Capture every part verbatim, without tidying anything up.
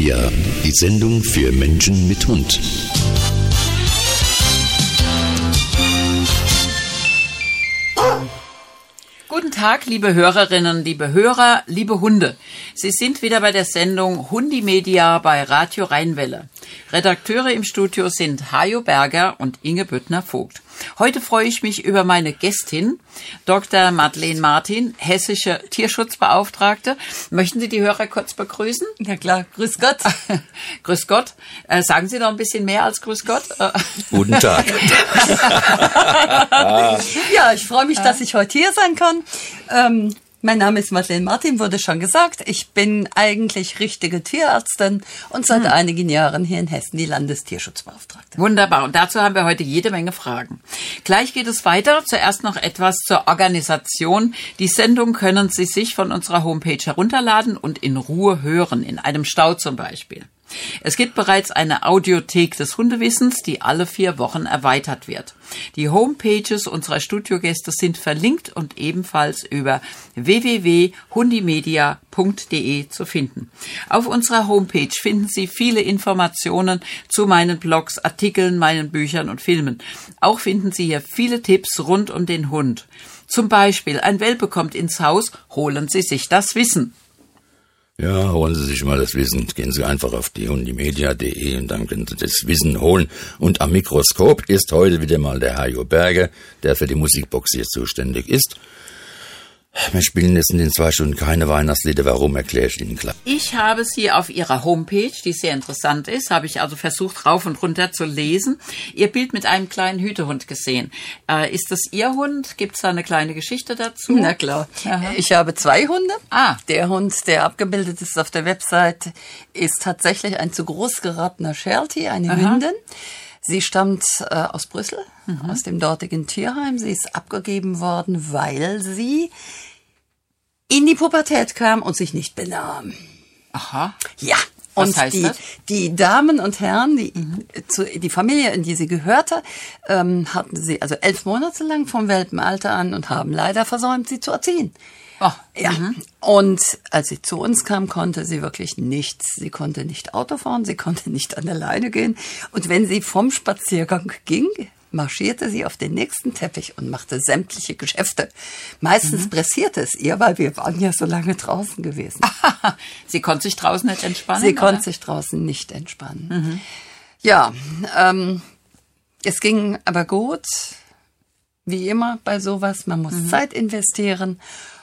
Hundimedia, die Sendung für Menschen mit Hund. Guten Tag, liebe Hörerinnen, liebe Hörer, liebe Hunde. Sie sind wieder bei der Sendung Hundimedia bei Radio Rheinwelle. Redakteure im Studio sind Hajo Berger und Inge Büttner-Vogt. Heute freue ich mich über meine Gästin, Doktor Madeleine Martin, hessische Tierschutzbeauftragte. Möchten Sie die Hörer kurz begrüßen? Ja klar, grüß Gott. Grüß Gott. Äh, sagen Sie noch ein bisschen mehr als grüß Gott? Guten Tag. Ja, ich freue mich, dass ich heute hier sein kann. Ähm, mein Name ist Madeleine Martin, wurde schon gesagt. Ich bin eigentlich richtige Tierärztin und seit hm. einigen Jahren hier in Hessen die Landestierschutzbeauftragte. Wunderbar. Und dazu haben wir heute jede Menge Fragen. Gleich geht es weiter. Zuerst noch etwas zur Organisation. Die Sendung können Sie sich von unserer Homepage herunterladen und in Ruhe hören, in einem Stau zum Beispiel. Es gibt bereits eine Audiothek des Hundewissens, die alle vier Wochen erweitert wird. Die Homepages unserer Studiogäste sind verlinkt und ebenfalls über w w w punkt hundimedia punkt d e zu finden. Auf unserer Homepage finden Sie viele Informationen zu meinen Blogs, Artikeln, meinen Büchern und Filmen. Auch finden Sie hier viele Tipps rund um den Hund. Zum Beispiel, ein Welpe kommt ins Haus, holen Sie sich das Wissen. Ja, holen Sie sich mal das Wissen. Gehen Sie einfach auf die hundimedia punkt d e und dann können Sie das Wissen holen. Und am Mikroskop ist heute wieder mal der Hajo Berger, der für die Musikbox hier zuständig ist. Wir spielen jetzt in den zwei Stunden keine Weihnachtslieder. Warum, erkläre ich Ihnen klar. Ich habe sie auf Ihrer Homepage, die sehr interessant ist, habe ich also versucht, rauf und runter zu lesen, Ihr Bild mit einem kleinen Hütehund gesehen. Äh, ist das Ihr Hund? Gibt es da eine kleine Geschichte dazu? Na klar. Aha. Ich habe zwei Hunde. Ah. Der Hund, der abgebildet ist auf der Website, ist tatsächlich ein zu groß geratener Sheltie, eine Aha. Hündin. Sie stammt äh, aus Brüssel, mhm. aus dem dortigen Tierheim. Sie ist abgegeben worden, weil sie in die Pubertät kam und sich nicht benahm. Aha. Ja. Was und heißt die, das? die Damen und Herren, die, mhm. zu, die Familie, in die sie gehörte, ähm, hatten sie also elf Monate lang vom Welpenalter an und haben leider versäumt, sie zu erziehen. Oh. Ja. Mhm. Und als sie zu uns kam, konnte sie wirklich nichts. Sie konnte nicht Auto fahren, sie konnte nicht an der Leine gehen. Und wenn sie vom Spaziergang ging, marschierte sie auf den nächsten Teppich und machte sämtliche Geschäfte. Meistens mhm. pressierte es ihr, weil wir waren ja so lange draußen gewesen. Sie konnte sich draußen nicht entspannen? Sie oder? konnte sich draußen nicht entspannen. Mhm. Ja, ähm, es ging aber gut. Wie immer bei sowas, man muss mhm. Zeit investieren.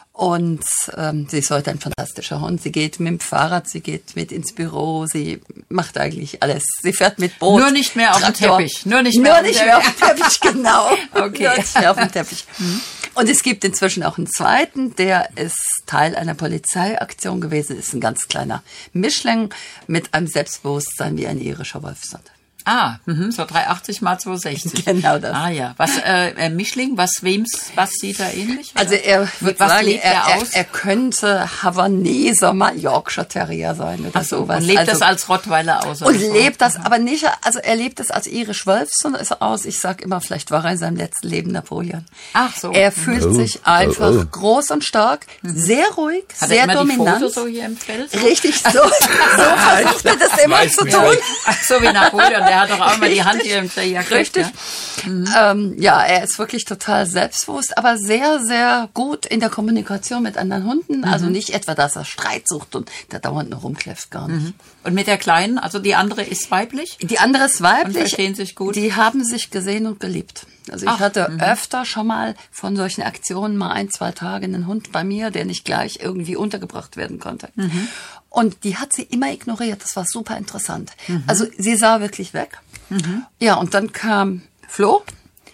Und ähm, sie ist heute ein fantastischer Hund. Sie geht mit dem Fahrrad, sie geht mit ins Büro, sie macht eigentlich alles. Sie fährt mit Boot. Nur nicht mehr auf dem Teppich. Nur nicht mehr, Nur auf, nicht mehr auf dem Teppich, genau. Okay. Nur nicht mehr auf dem Teppich. Mhm. Und es gibt inzwischen auch einen zweiten, der ist Teil einer Polizeiaktion gewesen, ist ein ganz kleiner Mischling mit einem Selbstbewusstsein wie ein irischer Wolfshund. Ah, mh, so dreihundertachtzig mal zweihundertsechzig. Genau das. Ah ja, was äh, Mischling, was wem's, was sieht er ähnlich? Also er würde was sagen, lebt er, er, aus? er, er könnte Havaneser mal Yorkshire Terrier sein oder Ach so, sowas. Und lebt also, das als Rottweiler aus? Und so? lebt das aber nicht, also er lebt das als irisch Wolfshund aus. Ich sag immer, vielleicht war er in seinem letzten Leben Napoleon. Ach so. Er fühlt oh, sich einfach oh, oh. groß und stark, sehr ruhig, Hat sehr er immer dominant. Die Foto so hier im Feld? Richtig, so, so versucht er das immer zu tun. Ach so wie Napoleon, der hat doch auch immer die Hand hier im Jahr. Richtig. Ja? Mhm. Ähm, ja, er ist wirklich total selbstbewusst, aber sehr, sehr gut in der Kommunikation mit anderen Hunden. Mhm. Also nicht etwa, dass er Streit sucht und da dauernd nur rumkläfft, gar nicht. Mhm. Und mit der Kleinen, also die andere ist weiblich? Die andere ist weiblich. Und verstehen sich gut? Die haben sich gesehen und geliebt. Also ich Ach, hatte mh. öfter schon mal von solchen Aktionen mal ein, zwei Tage einen Hund bei mir, der nicht gleich irgendwie untergebracht werden konnte. Mhm. Und die hat sie immer ignoriert. Das war super interessant. Mhm. Also sie sah wirklich weg. Mhm. Ja, und dann kam Flo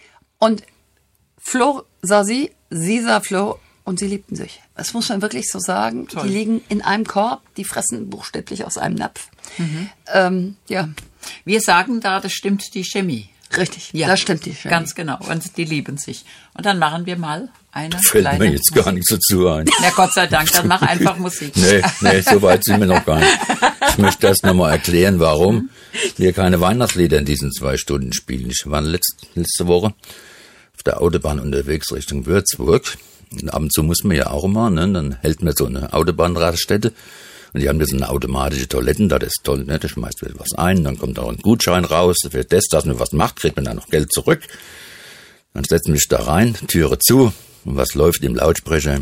und Flo sah sie, sie sah Flo und sie liebten sich. Das muss man wirklich so sagen. Toll. Die liegen in einem Korb, die fressen buchstäblich aus einem Napf. Mhm. Ähm, ja. Wir sagen da, das stimmt die Chemie. Richtig, ja, das stimmt die Chemie. Ganz genau, und die lieben sich. Und dann machen wir mal eine da fällt kleine mir jetzt Musik. gar nichts dazu ein. Na Gott sei Dank, dann mach einfach Musik. Nee, nee, so weit sind wir noch gar nicht. Ich möchte erst nochmal erklären, warum wir keine Weihnachtslieder in diesen zwei Stunden spielen. Ich war letzte, letzte Woche auf der Autobahn unterwegs Richtung Würzburg. Und ab und zu muss man ja auch immer, ne? Dann hält man so eine Autobahnraststätte. Und die haben jetzt eine automatische Toiletten, da das ist toll, ne? Da schmeißt man was ein, dann kommt auch ein Gutschein raus, für das, dass man was macht, kriegt man dann noch Geld zurück. Dann setzt man sich da rein, Türe zu, und was läuft im Lautsprecher?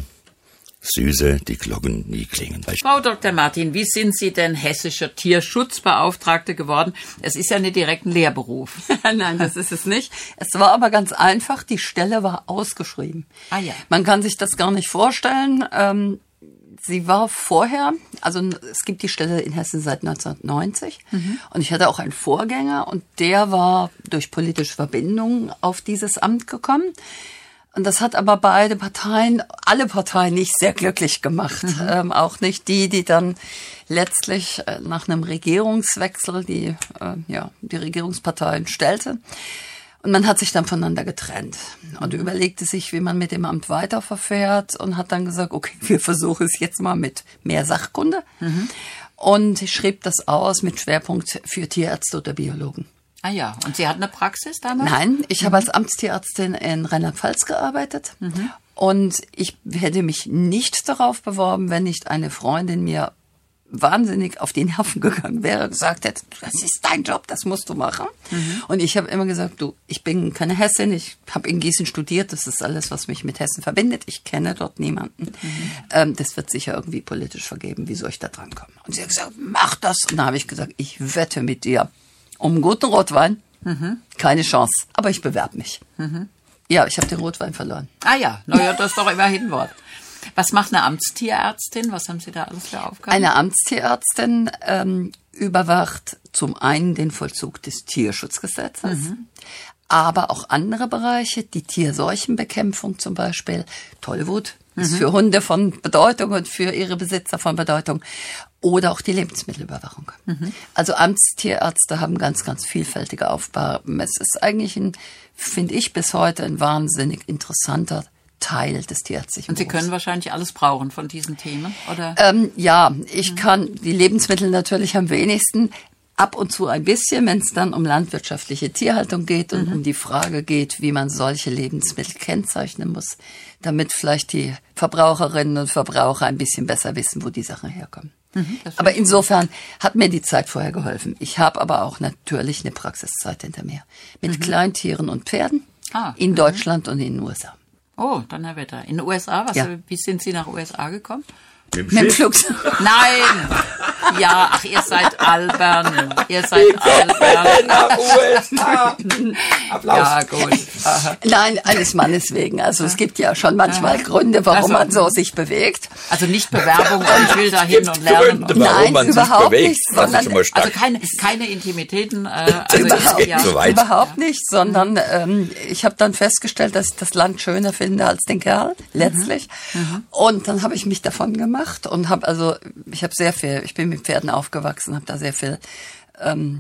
Süße, die Glocken nie klingen. Frau Doktor Martin, wie sind Sie denn hessischer Tierschutzbeauftragte geworden? Es ist ja nicht direkt ein Lehrberuf. Nein, das ist es nicht. Es war aber ganz einfach, die Stelle war ausgeschrieben. Ah ja. Man kann sich das gar nicht vorstellen. Ähm, sie war vorher, also es gibt die Stelle in Hessen seit neunzehnhundertneunzig mhm. und ich hatte auch einen Vorgänger und der war durch politische Verbindungen auf dieses Amt gekommen. Und das hat aber beide Parteien, alle Parteien nicht sehr glücklich gemacht. Mhm. Ähm, auch nicht die, die dann letztlich äh, nach einem Regierungswechsel die, äh, ja, die Regierungsparteien stellte. Und man hat sich dann voneinander getrennt und mhm. überlegte sich, wie man mit dem Amt weiterverfährt und hat dann gesagt, okay, wir versuchen es jetzt mal mit mehr Sachkunde. Mhm. Und schrieb das aus mit Schwerpunkt für Tierärzte oder Biologen. Ah ja, und Sie hatten eine Praxis damals? Nein, ich mhm. habe als Amtstierärztin in Rheinland-Pfalz gearbeitet mhm. und ich hätte mich nicht darauf beworben, wenn nicht eine Freundin mir wahnsinnig auf die Nerven gegangen wäre und gesagt hätte, das ist dein Job, das musst du machen. Mhm. Und ich habe immer gesagt, du, ich bin keine Hessin, ich habe in Gießen studiert, das ist alles, was mich mit Hessen verbindet, ich kenne dort niemanden. Mhm. Ähm, das wird sicher irgendwie politisch vergeben, wie soll ich da dran kommen? Und sie hat gesagt, mach das. Und dann habe ich gesagt, ich wette mit dir. Um einen guten Rotwein? Mhm. Keine Chance. Aber ich bewerbe mich. Mhm. Ja, ich habe den Rotwein verloren. Ah ja, naja, das ist doch immerhin Wort. Was macht eine Amtstierärztin? Was haben Sie da alles für Aufgaben? Eine Amtstierärztin ähm, überwacht zum einen den Vollzug des Tierschutzgesetzes, mhm. aber auch andere Bereiche, die Tierseuchenbekämpfung zum Beispiel, Tollwut mhm. ist für Hunde von Bedeutung und für ihre Besitzer von Bedeutung. Oder auch die Lebensmittelüberwachung. Mhm. Also Amtstierärzte haben ganz, ganz vielfältige Aufgaben. Es ist eigentlich ein, finde ich, bis heute ein wahnsinnig interessanter Teil des tierärztlichen Und Sie Berufs. können wahrscheinlich alles brauchen von diesen Themen, oder? Ähm, ja, ich mhm. kann die Lebensmittel natürlich am wenigsten. Ab und zu ein bisschen, wenn es dann um landwirtschaftliche Tierhaltung geht und mhm. um die Frage geht, wie man solche Lebensmittel kennzeichnen muss, damit vielleicht die Verbraucherinnen und Verbraucher ein bisschen besser wissen, wo die Sachen herkommen. Mhm, aber insofern hat mir die Zeit vorher geholfen. Ich habe aber auch natürlich eine Praxiszeit hinter mir. Mit mhm. Kleintieren und Pferden ah, in mhm. Deutschland und in den U S A. Oh, dann Herr Wetter. In den U S A? Was, ja. Wie sind Sie nach U S A gekommen? Mit dem Flugzeug. Nein! Ja, ach, ihr seid albern. Ihr seid albern. Nach U S A. Applaus. Ja, gut. Aha. Nein, eines Mannes wegen. Also es gibt ja schon manchmal Gründe, warum also, man so sich bewegt. Also nicht Bewerbung, ich will da hin und lernen. Gründe, warum man überhaupt sich bewegt, nicht. Sondern, also keine, keine Intimitäten. Äh, also überhaupt, ist, ja. so weit. überhaupt nicht, sondern ähm, ich habe dann festgestellt, dass ich das Land schöner finde als den Kerl, letztlich. Mhm. Mhm. Und dann habe ich mich davon gemacht und habe also, ich habe sehr viel, ich bin mit Pferden aufgewachsen, habe da sehr viel ähm,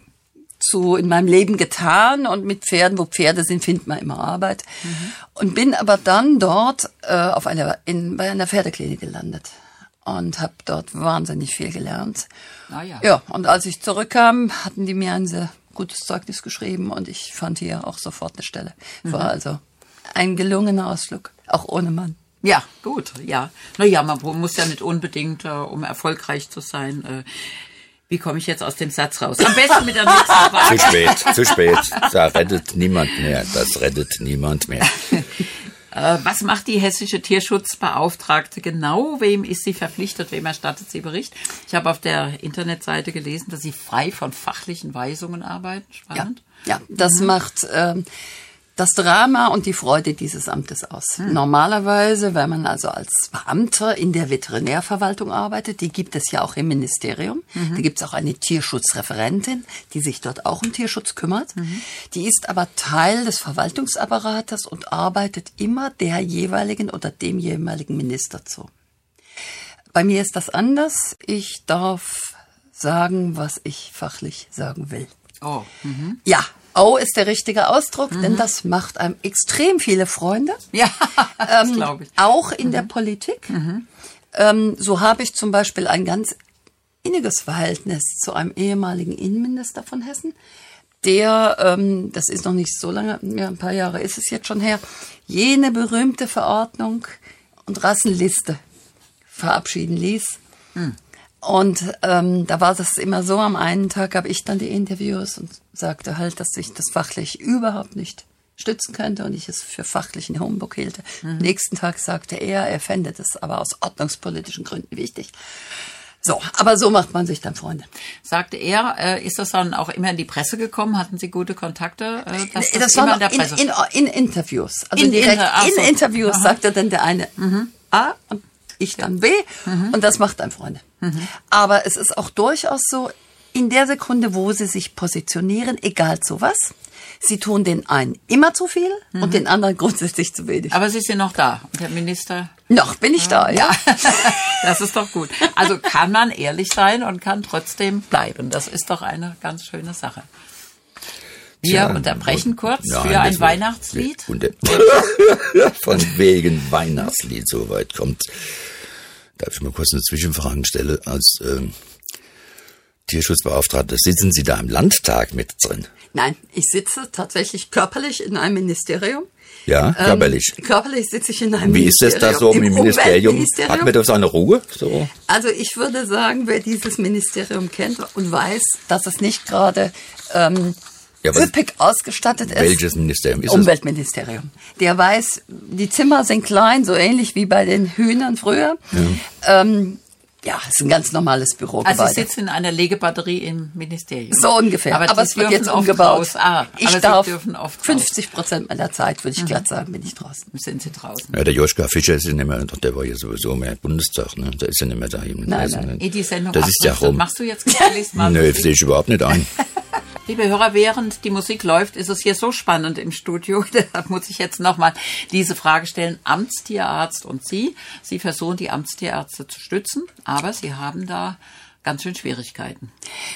zu in meinem Leben getan und mit Pferden, wo Pferde sind, findet man immer Arbeit. Mhm. Und bin aber dann dort äh, auf einer, in, bei einer Pferdeklinik gelandet und habe dort wahnsinnig viel gelernt. Ah, ja. Ja, und als ich zurückkam, hatten die mir ein sehr gutes Zeugnis geschrieben und ich fand hier auch sofort eine Stelle. Mhm. War also ein gelungener Ausflug, auch ohne Mann. Ja, gut, ja. Naja, man muss ja nicht unbedingt, äh, um erfolgreich zu sein. Äh, wie komme ich jetzt aus dem Satz raus? Am besten mit der nächsten Frage. Zu spät, zu spät. Da rettet niemand mehr. Das rettet niemand mehr. äh, was macht die hessische Tierschutzbeauftragte genau? Wem ist sie verpflichtet? Wem erstattet sie Bericht? Ich habe auf der Internetseite gelesen, dass sie frei von fachlichen Weisungen arbeiten. Spannend. Ja, ja das mhm. macht... Ähm, das Drama und die Freude dieses Amtes aus. Hm. Normalerweise, wenn man also als Beamter in der Veterinärverwaltung arbeitet, die gibt es ja auch im Ministerium. Mhm. Da gibt es auch eine Tierschutzreferentin, die sich dort auch um Tierschutz kümmert. Mhm. Die ist aber Teil des Verwaltungsapparates und arbeitet immer der jeweiligen oder dem jeweiligen Minister zu. Bei mir ist das anders. Ich darf sagen, was ich fachlich sagen will. Oh. Mhm. Ja. Oh, ist der richtige Ausdruck, mhm. denn das macht einem extrem viele Freunde. Ja, das ähm, glaube ich. Auch in mhm. der Politik. Mhm. Ähm, so habe ich zum Beispiel ein ganz inniges Verhältnis zu einem ehemaligen Innenminister von Hessen, der, ähm, das ist noch nicht so lange, ja, ein paar Jahre ist es jetzt schon her, jene berühmte Verordnung und Rassenliste verabschieden ließ. Mhm. Und ähm, da war das immer so, am einen Tag gab ich dann die Interviews und sagte halt, dass ich das fachlich überhaupt nicht stützen könnte und ich es für fachlichen Humbug hielte. Mhm. Am nächsten Tag sagte er, er fände das aber aus ordnungspolitischen Gründen wichtig. So, aber so macht man sich dann Freunde. Sagte er, äh, ist das dann auch immer in die Presse gekommen? Hatten Sie gute Kontakte? Äh, das das, das war in, der Presse? In, in, in Interviews. Also in, direkt Inter- in so. Interviews Aha. sagte dann der eine mhm. A und ich dann B mhm. und das macht dann Freunde. Mhm. Aber es ist auch durchaus so, in der Sekunde, wo sie sich positionieren, egal zu was, sie tun den einen immer zu viel mhm. und den anderen grundsätzlich zu wenig. Aber Sie sind noch da, Herr Minister? Noch bin ich da, ja. Das ist doch gut. Also kann man ehrlich sein und kann trotzdem bleiben. Das ist doch eine ganz schöne Sache. Wir ja, unterbrechen und, kurz nein, für ein Weihnachtslied. Und, von wegen Weihnachtslied, so weit kommt. Darf ich mal kurz eine Zwischenfrage stellen? Als ähm, Tierschutzbeauftragter, sitzen Sie da im Landtag mit drin? Nein, ich sitze tatsächlich körperlich in einem Ministerium. Ja, körperlich. Ähm, körperlich sitze ich in einem Wie Ministerium. Wie ist das da so im Ministerium? Hat man da seine Ruhe? So? Also ich würde sagen, wer dieses Ministerium kennt und weiß, dass es nicht gerade ähm, ja, üppig ausgestattet ist. Welches Ministerium ist Umweltministerium. Es? Der weiß, die Zimmer sind klein, so ähnlich wie bei den Hühnern früher. Ja. Ähm, Ja, es ist ein ganz normales Bürogebäude. Also Sie sitzen in einer Legebatterie im Ministerium. So ungefähr. Aber, aber es wird jetzt umgebaut. Ah, ich aber darf Sie dürfen oft fünfzig Prozent meiner Zeit, würde ich mhm. glatt sagen, bin ich draußen. Sind Sie draußen? Ja, der Joschka Fischer ist ja nicht mehr, der war ja sowieso mehr Bundestag, ne? Der ist ja nicht mehr da. Nein, nein. Die Sendung das ist ja rum. Machst du jetzt gefälligst mal? Nö, sehe ich überhaupt nicht ein. Liebe Hörer, während die Musik läuft, ist es hier so spannend im Studio. Deshalb muss ich jetzt nochmal diese Frage stellen. Amtstierarzt und Sie. Sie versuchen, die Amtstierärzte zu stützen, aber Sie haben da ganz schön Schwierigkeiten.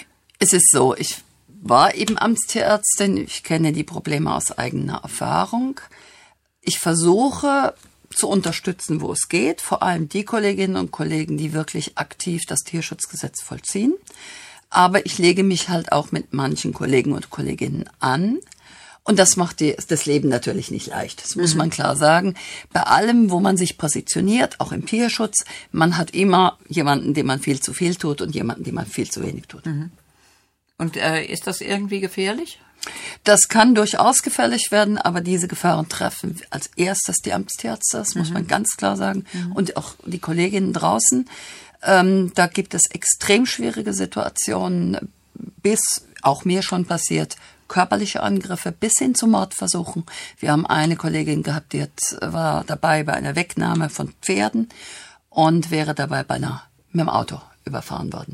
Es ist so, ich war eben Amtstierärztin. Ich kenne die Probleme aus eigener Erfahrung. Ich versuche zu unterstützen, wo es geht. Vor allem die Kolleginnen und Kollegen, die wirklich aktiv das Tierschutzgesetz vollziehen. Aber ich lege mich halt auch mit manchen Kollegen und Kolleginnen an. Und das macht die, das Leben natürlich nicht leicht. Das muss mhm. man klar sagen. Bei allem, wo man sich positioniert, auch im Tierschutz, man hat immer jemanden, dem man viel zu viel tut und jemanden, dem man viel zu wenig tut. Mhm. Und äh, ist das irgendwie gefährlich? Das kann durchaus gefährlich werden, aber diese Gefahren treffen als erstes die Amtstierärzte, das mhm. muss man ganz klar sagen, mhm. und auch die Kolleginnen draußen. Ähm, da gibt es extrem schwierige Situationen, bis, auch mir schon passiert, körperliche Angriffe bis hin zu Mordversuchen. Wir haben eine Kollegin gehabt, die hat, war dabei bei einer Wegnahme von Pferden und wäre dabei bei einer, mit dem Auto überfahren worden.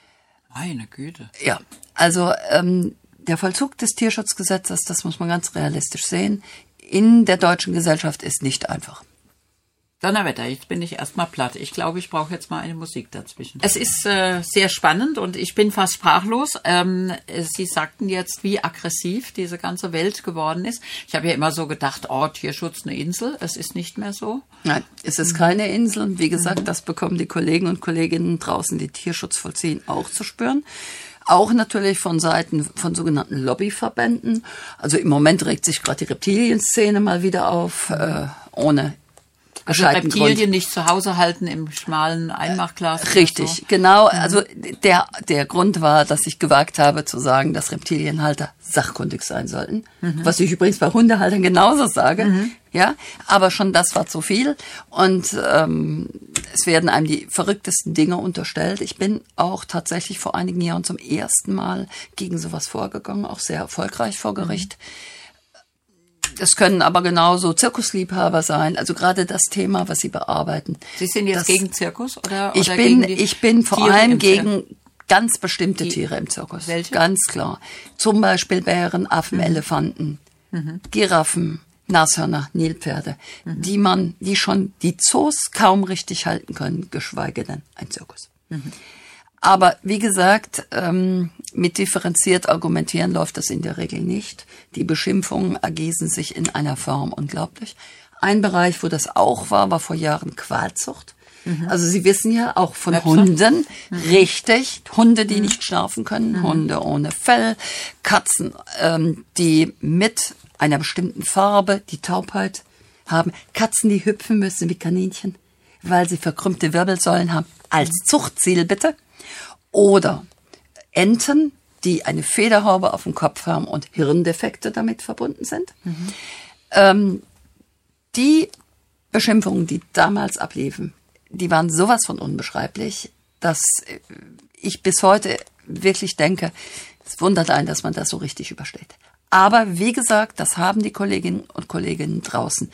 Meine Güte. Ja, also ähm, der Vollzug des Tierschutzgesetzes, das muss man ganz realistisch sehen, in der deutschen Gesellschaft ist nicht einfach. Donnerwetter, jetzt bin ich erstmal platt. Ich glaube, ich brauche jetzt mal eine Musik dazwischen. Es ist äh, sehr spannend und ich bin fast sprachlos. Ähm, Sie sagten jetzt, wie aggressiv diese ganze Welt geworden ist. Ich habe ja immer so gedacht, oh, Tierschutz eine Insel. Es ist nicht mehr so. Nein, es ist keine Insel. Wie gesagt, mhm. das bekommen die Kollegen und Kolleginnen draußen, die Tierschutz vollziehen, auch zu spüren. Auch natürlich von Seiten von sogenannten Lobbyverbänden. Also im Moment regt sich gerade die Reptilienszene mal wieder auf, äh, ohne Also Reptilien Grund. Nicht zu Hause halten im schmalen Einmachglas. Richtig, so. Genau. Also der der Grund war, dass ich gewagt habe zu sagen, dass Reptilienhalter sachkundig sein sollten. Mhm. Was ich übrigens bei Hundehaltern genauso sage. Mhm. Ja, aber schon das war zu viel. Und ähm, es werden einem die verrücktesten Dinge unterstellt. Ich bin auch tatsächlich vor einigen Jahren zum ersten Mal gegen sowas vorgegangen, auch sehr erfolgreich vor Gericht. Mhm. Es können aber genauso Zirkusliebhaber sein, also gerade das Thema, was Sie bearbeiten. Sie sind jetzt das, gegen Zirkus oder, oder ich bin, gegen die ich bin vor Tiere allem gegen ganz bestimmte die, Tiere im Zirkus. Welche? Ganz klar. Zum Beispiel Bären, Affen, mhm. Elefanten, mhm. Giraffen, Nashörner, Nilpferde, mhm. die man, die schon die Zoos kaum richtig halten können, geschweige denn ein Zirkus. Mhm. Aber wie gesagt, ähm, mit differenziert argumentieren läuft das in der Regel nicht. Die Beschimpfungen ergießen sich in einer Form unglaublich. Ein Bereich, wo das auch war, war vor Jahren Qualzucht. Mhm. Also Sie wissen ja auch von Möpse. Hunden, mhm. richtig, Hunde, die mhm. nicht schnaufen können, mhm. Hunde ohne Fell, Katzen, ähm, die mit einer bestimmten Farbe die Taubheit haben, Katzen, die hüpfen müssen wie Kaninchen, weil sie verkrümmte Wirbelsäulen haben, als Zuchtziel bitte. Oder Enten, die eine Federhaube auf dem Kopf haben und Hirndefekte damit verbunden sind. Mhm. Ähm, die Beschimpfungen, die damals abliefen, die waren sowas von unbeschreiblich, dass ich bis heute wirklich denke, es wundert einen, dass man das so richtig übersteht. Aber wie gesagt, das haben die Kolleginnen und Kollegen draußen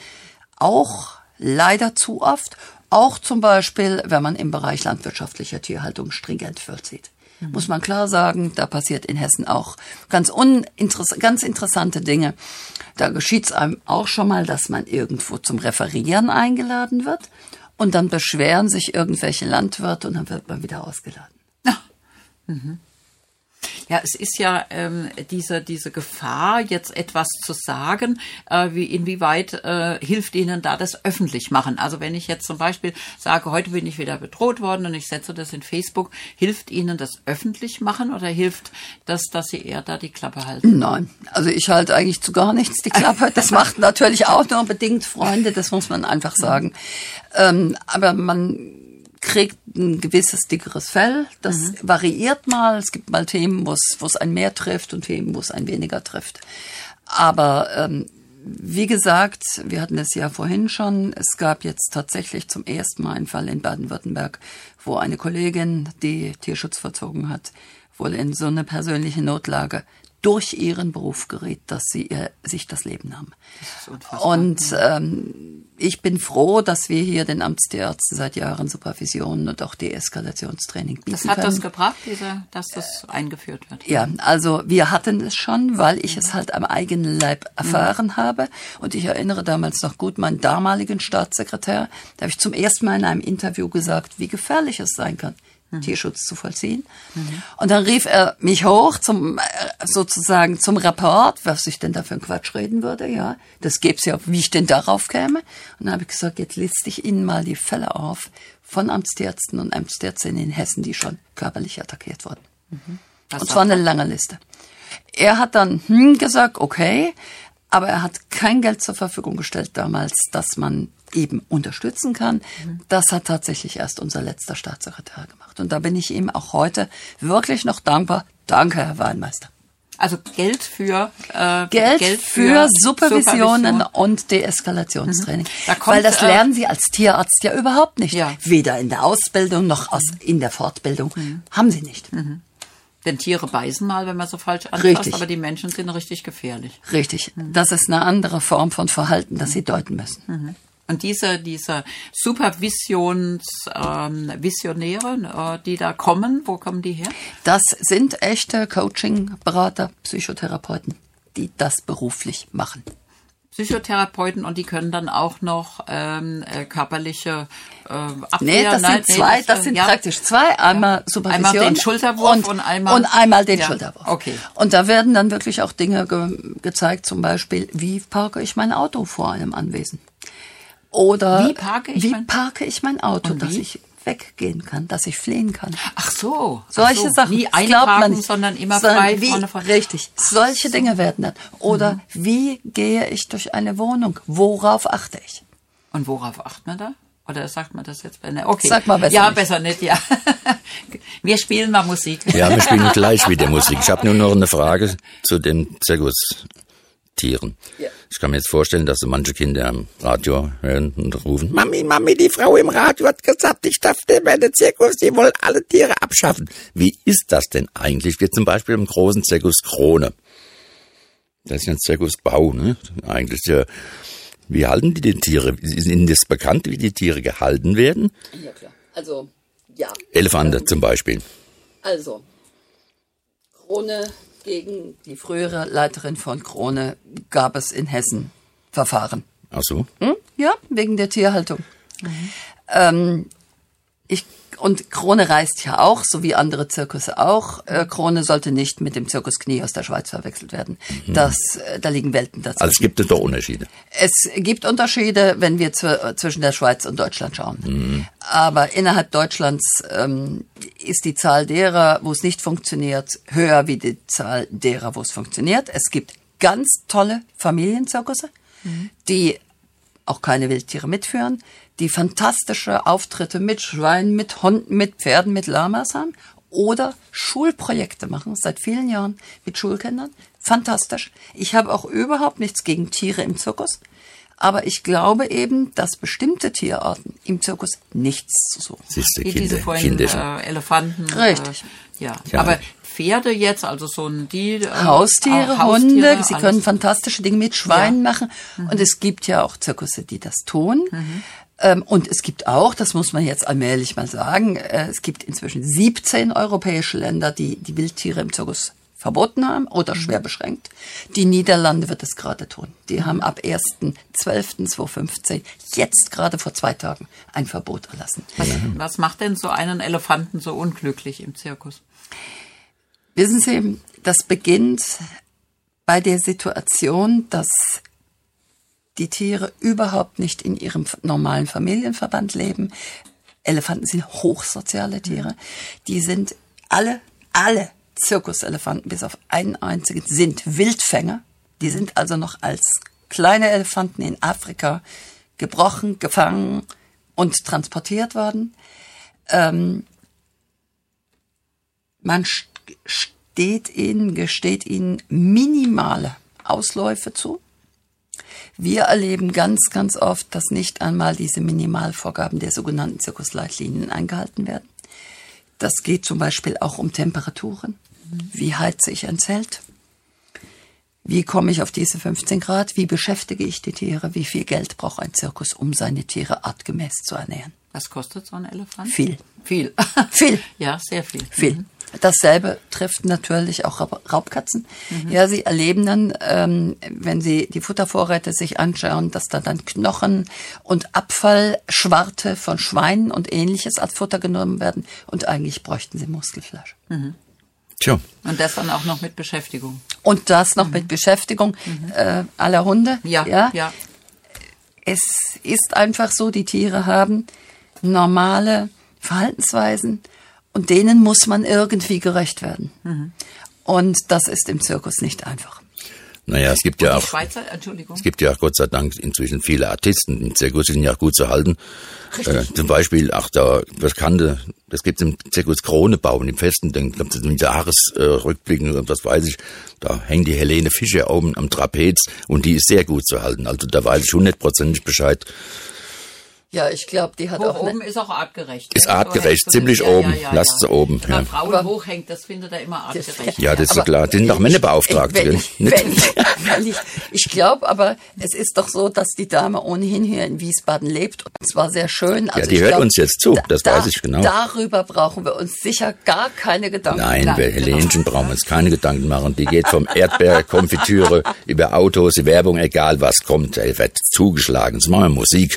auch leider zu oft, auch zum Beispiel, wenn man im Bereich landwirtschaftlicher Tierhaltung stringent vollzieht. Mhm. Muss man klar sagen, da passiert in Hessen auch ganz uninteress- ganz interessante Dinge. Da geschieht es einem auch schon mal, dass man irgendwo zum Referieren eingeladen wird und dann beschweren sich irgendwelche Landwirte und dann wird man wieder ausgeladen. Ja, mhm. Ja, es ist ja ähm, diese diese Gefahr, jetzt etwas zu sagen, äh, wie inwieweit äh, hilft Ihnen da das öffentlich machen? Also wenn ich jetzt zum Beispiel sage, heute bin ich wieder bedroht worden und ich setze das in Facebook, hilft Ihnen das öffentlich machen oder hilft das, dass Sie eher da die Klappe halten? Nein, also ich halte eigentlich zu gar nichts die Klappe. Das macht natürlich auch nur bedingt Freunde, das muss man einfach sagen. Ähm, aber man kriegt ein gewisses dickeres Fell. Das mhm. variiert mal. Es gibt mal Themen, wo es, wo es einen mehr trifft und Themen, wo es einen weniger trifft. Aber ähm, wie gesagt, wir hatten es ja vorhin schon, es gab jetzt tatsächlich zum ersten Mal einen Fall in Baden-Württemberg, wo eine Kollegin, die Tierschutz vollzogen hat, wohl in so eine persönliche Notlage durch ihren Beruf geriet, dass sie ihr, sich das Leben nahm. Das und ähm, ich bin froh, dass wir hier den Amtstierärzten seit Jahren Supervision und auch Deeskalationstraining bieten Das hat können. das gebracht, diese, dass das eingeführt wird? Ja, also wir hatten es schon, weil ich es halt am eigenen Leib erfahren mhm. habe. Und ich erinnere damals noch gut meinen damaligen Staatssekretär, da habe ich zum ersten Mal in einem Interview gesagt, wie gefährlich es sein kann, Tierschutz zu vollziehen. Mhm. Und dann rief er mich hoch zum, sozusagen zum Rapport, was ich denn da für einen Quatsch reden würde, ja. Das gäb's ja, wie ich denn darauf käme. Und dann habe ich gesagt, jetzt liste ich Ihnen mal die Fälle auf von Amtsärzten und Amtsärztinnen in Hessen, die schon körperlich attackiert wurden. Mhm. Und zwar eine lange Liste. Er hat dann hm, gesagt, okay, aber er hat kein Geld zur Verfügung gestellt damals, dass man eben unterstützen kann. Mhm. Das hat tatsächlich erst unser letzter Staatssekretär gemacht. Und da bin ich ihm auch heute wirklich noch dankbar. Danke, Herr Weinmeister. Also Geld für äh, Geld, Geld für, für Supervisionen Supervision. Und Deeskalationstraining. Mhm. Da kommt, Weil das lernen Sie als Tierarzt ja überhaupt nicht. Ja. Weder in der Ausbildung noch aus, in der Fortbildung. Mhm. Haben Sie nicht. Mhm. Denn Tiere beißen mal, wenn man so falsch anfasst, richtig. Aber die Menschen sind richtig gefährlich. Richtig. Mhm. Das ist eine andere Form von Verhalten, das Sie deuten müssen. Mhm. Und diese, diese Supervisions-Visionäre, ähm, äh, die da kommen, wo kommen die her? Das sind echte Coaching-Berater, Psychotherapeuten, die das beruflich machen. Psychotherapeuten und die können dann auch noch ähm, äh, körperliche äh, Abwehr. Nee, das sind nee, zwei, das, das sind ja. praktisch zwei. Einmal ja. Supervision. Einmal den Schulterwurf und, und einmal... Und einmal den ja. Schulterwurf. Okay. Und da werden dann wirklich auch Dinge ge- gezeigt, zum Beispiel, wie parke ich mein Auto vor einem Anwesen? Oder wie parke ich, wie mein, parke ich mein Auto, dass ich weggehen kann, dass ich fliehen kann. Ach so. Solche ach so. Sachen. Nie einparken, sondern immer frei wie, vorne vorne. Richtig. Ach Solche so. Dinge werden dann. Oder mhm. wie gehe ich durch eine Wohnung? Worauf achte ich? Und worauf achtet man da? Oder sagt man das jetzt? Okay. Sag mal besser Ja, nicht. besser nicht, ja. Wir spielen mal Musik. Ja, wir spielen gleich wieder Musik. Ich habe nur noch eine Frage zu den Zirkustieren. Ja. Ich kann mir jetzt vorstellen, dass so manche Kinder am Radio hören und rufen, Mami, Mami, die Frau im Radio hat gesagt, ich darf nicht mehr in den Zirkus, die wollen alle Tiere abschaffen. Wie ist das denn eigentlich? Wie zum Beispiel im großen Zirkus Krone. Das ist ja ein Zirkusbau, ne? Eigentlich ja. Wie halten die die Tiere? Ist Ihnen das bekannt, wie die Tiere gehalten werden? Ja, klar. Also, ja. Elefanten ähm, zum Beispiel. Also, Krone... Gegen die frühere Leiterin von Krone gab es in Hessen Verfahren. Ach so? Hm? Ja, wegen der Tierhaltung. Mhm. Ähm, ich, und Krone reist ja auch, so wie andere Zirkusse auch. Äh, Krone sollte nicht mit dem Zirkus Knie aus der Schweiz verwechselt werden. Mhm. Das, äh, da liegen Welten dazwischen. Also es gibt doch Unterschiede. Es gibt Unterschiede, wenn wir zw- zwischen der Schweiz und Deutschland schauen. Mhm. Aber innerhalb Deutschlands ähm, ist die Zahl derer, wo es nicht funktioniert, höher wie die Zahl derer, wo es funktioniert. Es gibt ganz tolle Familienzirkusse, mhm. die auch keine Wildtiere mitführen, die fantastische Auftritte mit Schweinen, mit Hunden, mit Pferden, mit Lamas haben. oder Schulprojekte machen, seit vielen Jahren mit Schulkindern. Fantastisch. Ich habe auch überhaupt nichts gegen Tiere im Zirkus. Aber ich glaube eben, dass bestimmte Tierarten im Zirkus nichts zu suchen. Wie diese vorhin äh, Elefanten. Richtig. Äh, ja. ja, aber Pferde jetzt, also so ein die äh, Haustiere, Haustiere, Hunde, alles. sie können fantastische Dinge mit Schweinen ja. machen. Mhm. Und es gibt ja auch Zirkusse, die das tun. Mhm. Ähm, und es gibt auch, das muss man jetzt allmählich mal sagen, äh, es gibt inzwischen siebzehn europäische Länder, die die Wildtiere im Zirkus verboten haben oder schwer beschränkt. Die Niederlande wird es gerade tun. Die haben ab ersten zwölften zweitausendfünfzehn, jetzt gerade vor zwei Tagen, ein Verbot erlassen. Was, was macht denn so einen Elefanten so unglücklich im Zirkus? Wissen Sie, das beginnt bei der Situation, dass die Tiere überhaupt nicht in ihrem normalen Familienverband leben. Elefanten sind hochsoziale Tiere. Die sind alle, alle Zirkuselefanten, bis auf einen einzigen, sind Wildfänger. Die sind also noch als kleine Elefanten in Afrika gebrochen, gefangen und transportiert worden. Ähm, man steht ihnen, gesteht ihnen minimale Ausläufe zu. Wir erleben ganz, ganz oft, dass nicht einmal diese Minimalvorgaben der sogenannten Zirkusleitlinien eingehalten werden. Das geht zum Beispiel auch um Temperaturen. Wie heize ich ein Zelt? Wie komme ich auf diese fünfzehn Grad? Wie beschäftige ich die Tiere? Wie viel Geld braucht ein Zirkus, um seine Tiere artgemäß zu ernähren? Was kostet so ein Elefant? Viel. Viel. Viel. Ja, sehr viel. Viel. Mhm. Dasselbe trifft natürlich auch Raubkatzen. Mhm. Ja, sie erleben dann, ähm, wenn sie die Futtervorräte sich anschauen, dass da dann Knochen und Abfallschwarte von Schweinen und Ähnliches als Futter genommen werden. Und eigentlich bräuchten sie Muskelfleisch. Mhm. Tja. Und das dann auch noch mit Beschäftigung. Und das noch mhm. mit Beschäftigung mhm. äh, aller Hunde. Ja, ja, ja. Es ist einfach so, die Tiere haben normale Verhaltensweisen und denen muss man irgendwie gerecht werden. Mhm. Und das ist im Zirkus nicht einfach. Naja, es gibt ja auch, Schweizer, Entschuldigung. es gibt ja auch Gott sei Dank inzwischen viele Artisten im Zirkus, die sind ja auch gut zu halten. Äh, zum Beispiel auch da Bekannte, das gibt es im Zirkus Kronebaum, im Festen, dann gibt es im Jahresrückblicken, äh, das weiß ich, da hängt die Helene Fischer oben am Trapez und die ist sehr gut zu halten. Also da weiß ich hundertprozentig Bescheid. Ja, ich glaube, die hat hoch auch... oben ist auch artgerecht. Ist artgerecht, ziemlich ja, oben. Ja, ja, Lasst sie ja. oben. Wenn Ja. Frauen hochhängt, das findet er immer artgerecht. Ja, das ist aber klar. Die sind doch Männerbeauftragte. Wenn ich, wenn ich, wenn ich, ich glaube aber, es ist doch so, dass die Dame ohnehin hier in Wiesbaden lebt. Und zwar sehr schön. Also ja, die ich hört glaub, uns jetzt zu, das da, weiß ich genau. Darüber brauchen wir uns sicher gar keine Gedanken Nein, machen. bei Helenchen brauchen wir uns keine Gedanken machen. Die geht vom Erdbeer, Konfitüre, über Autos, die Werbung, egal was kommt, er wird zugeschlagen. Jetzt machen wir Musik.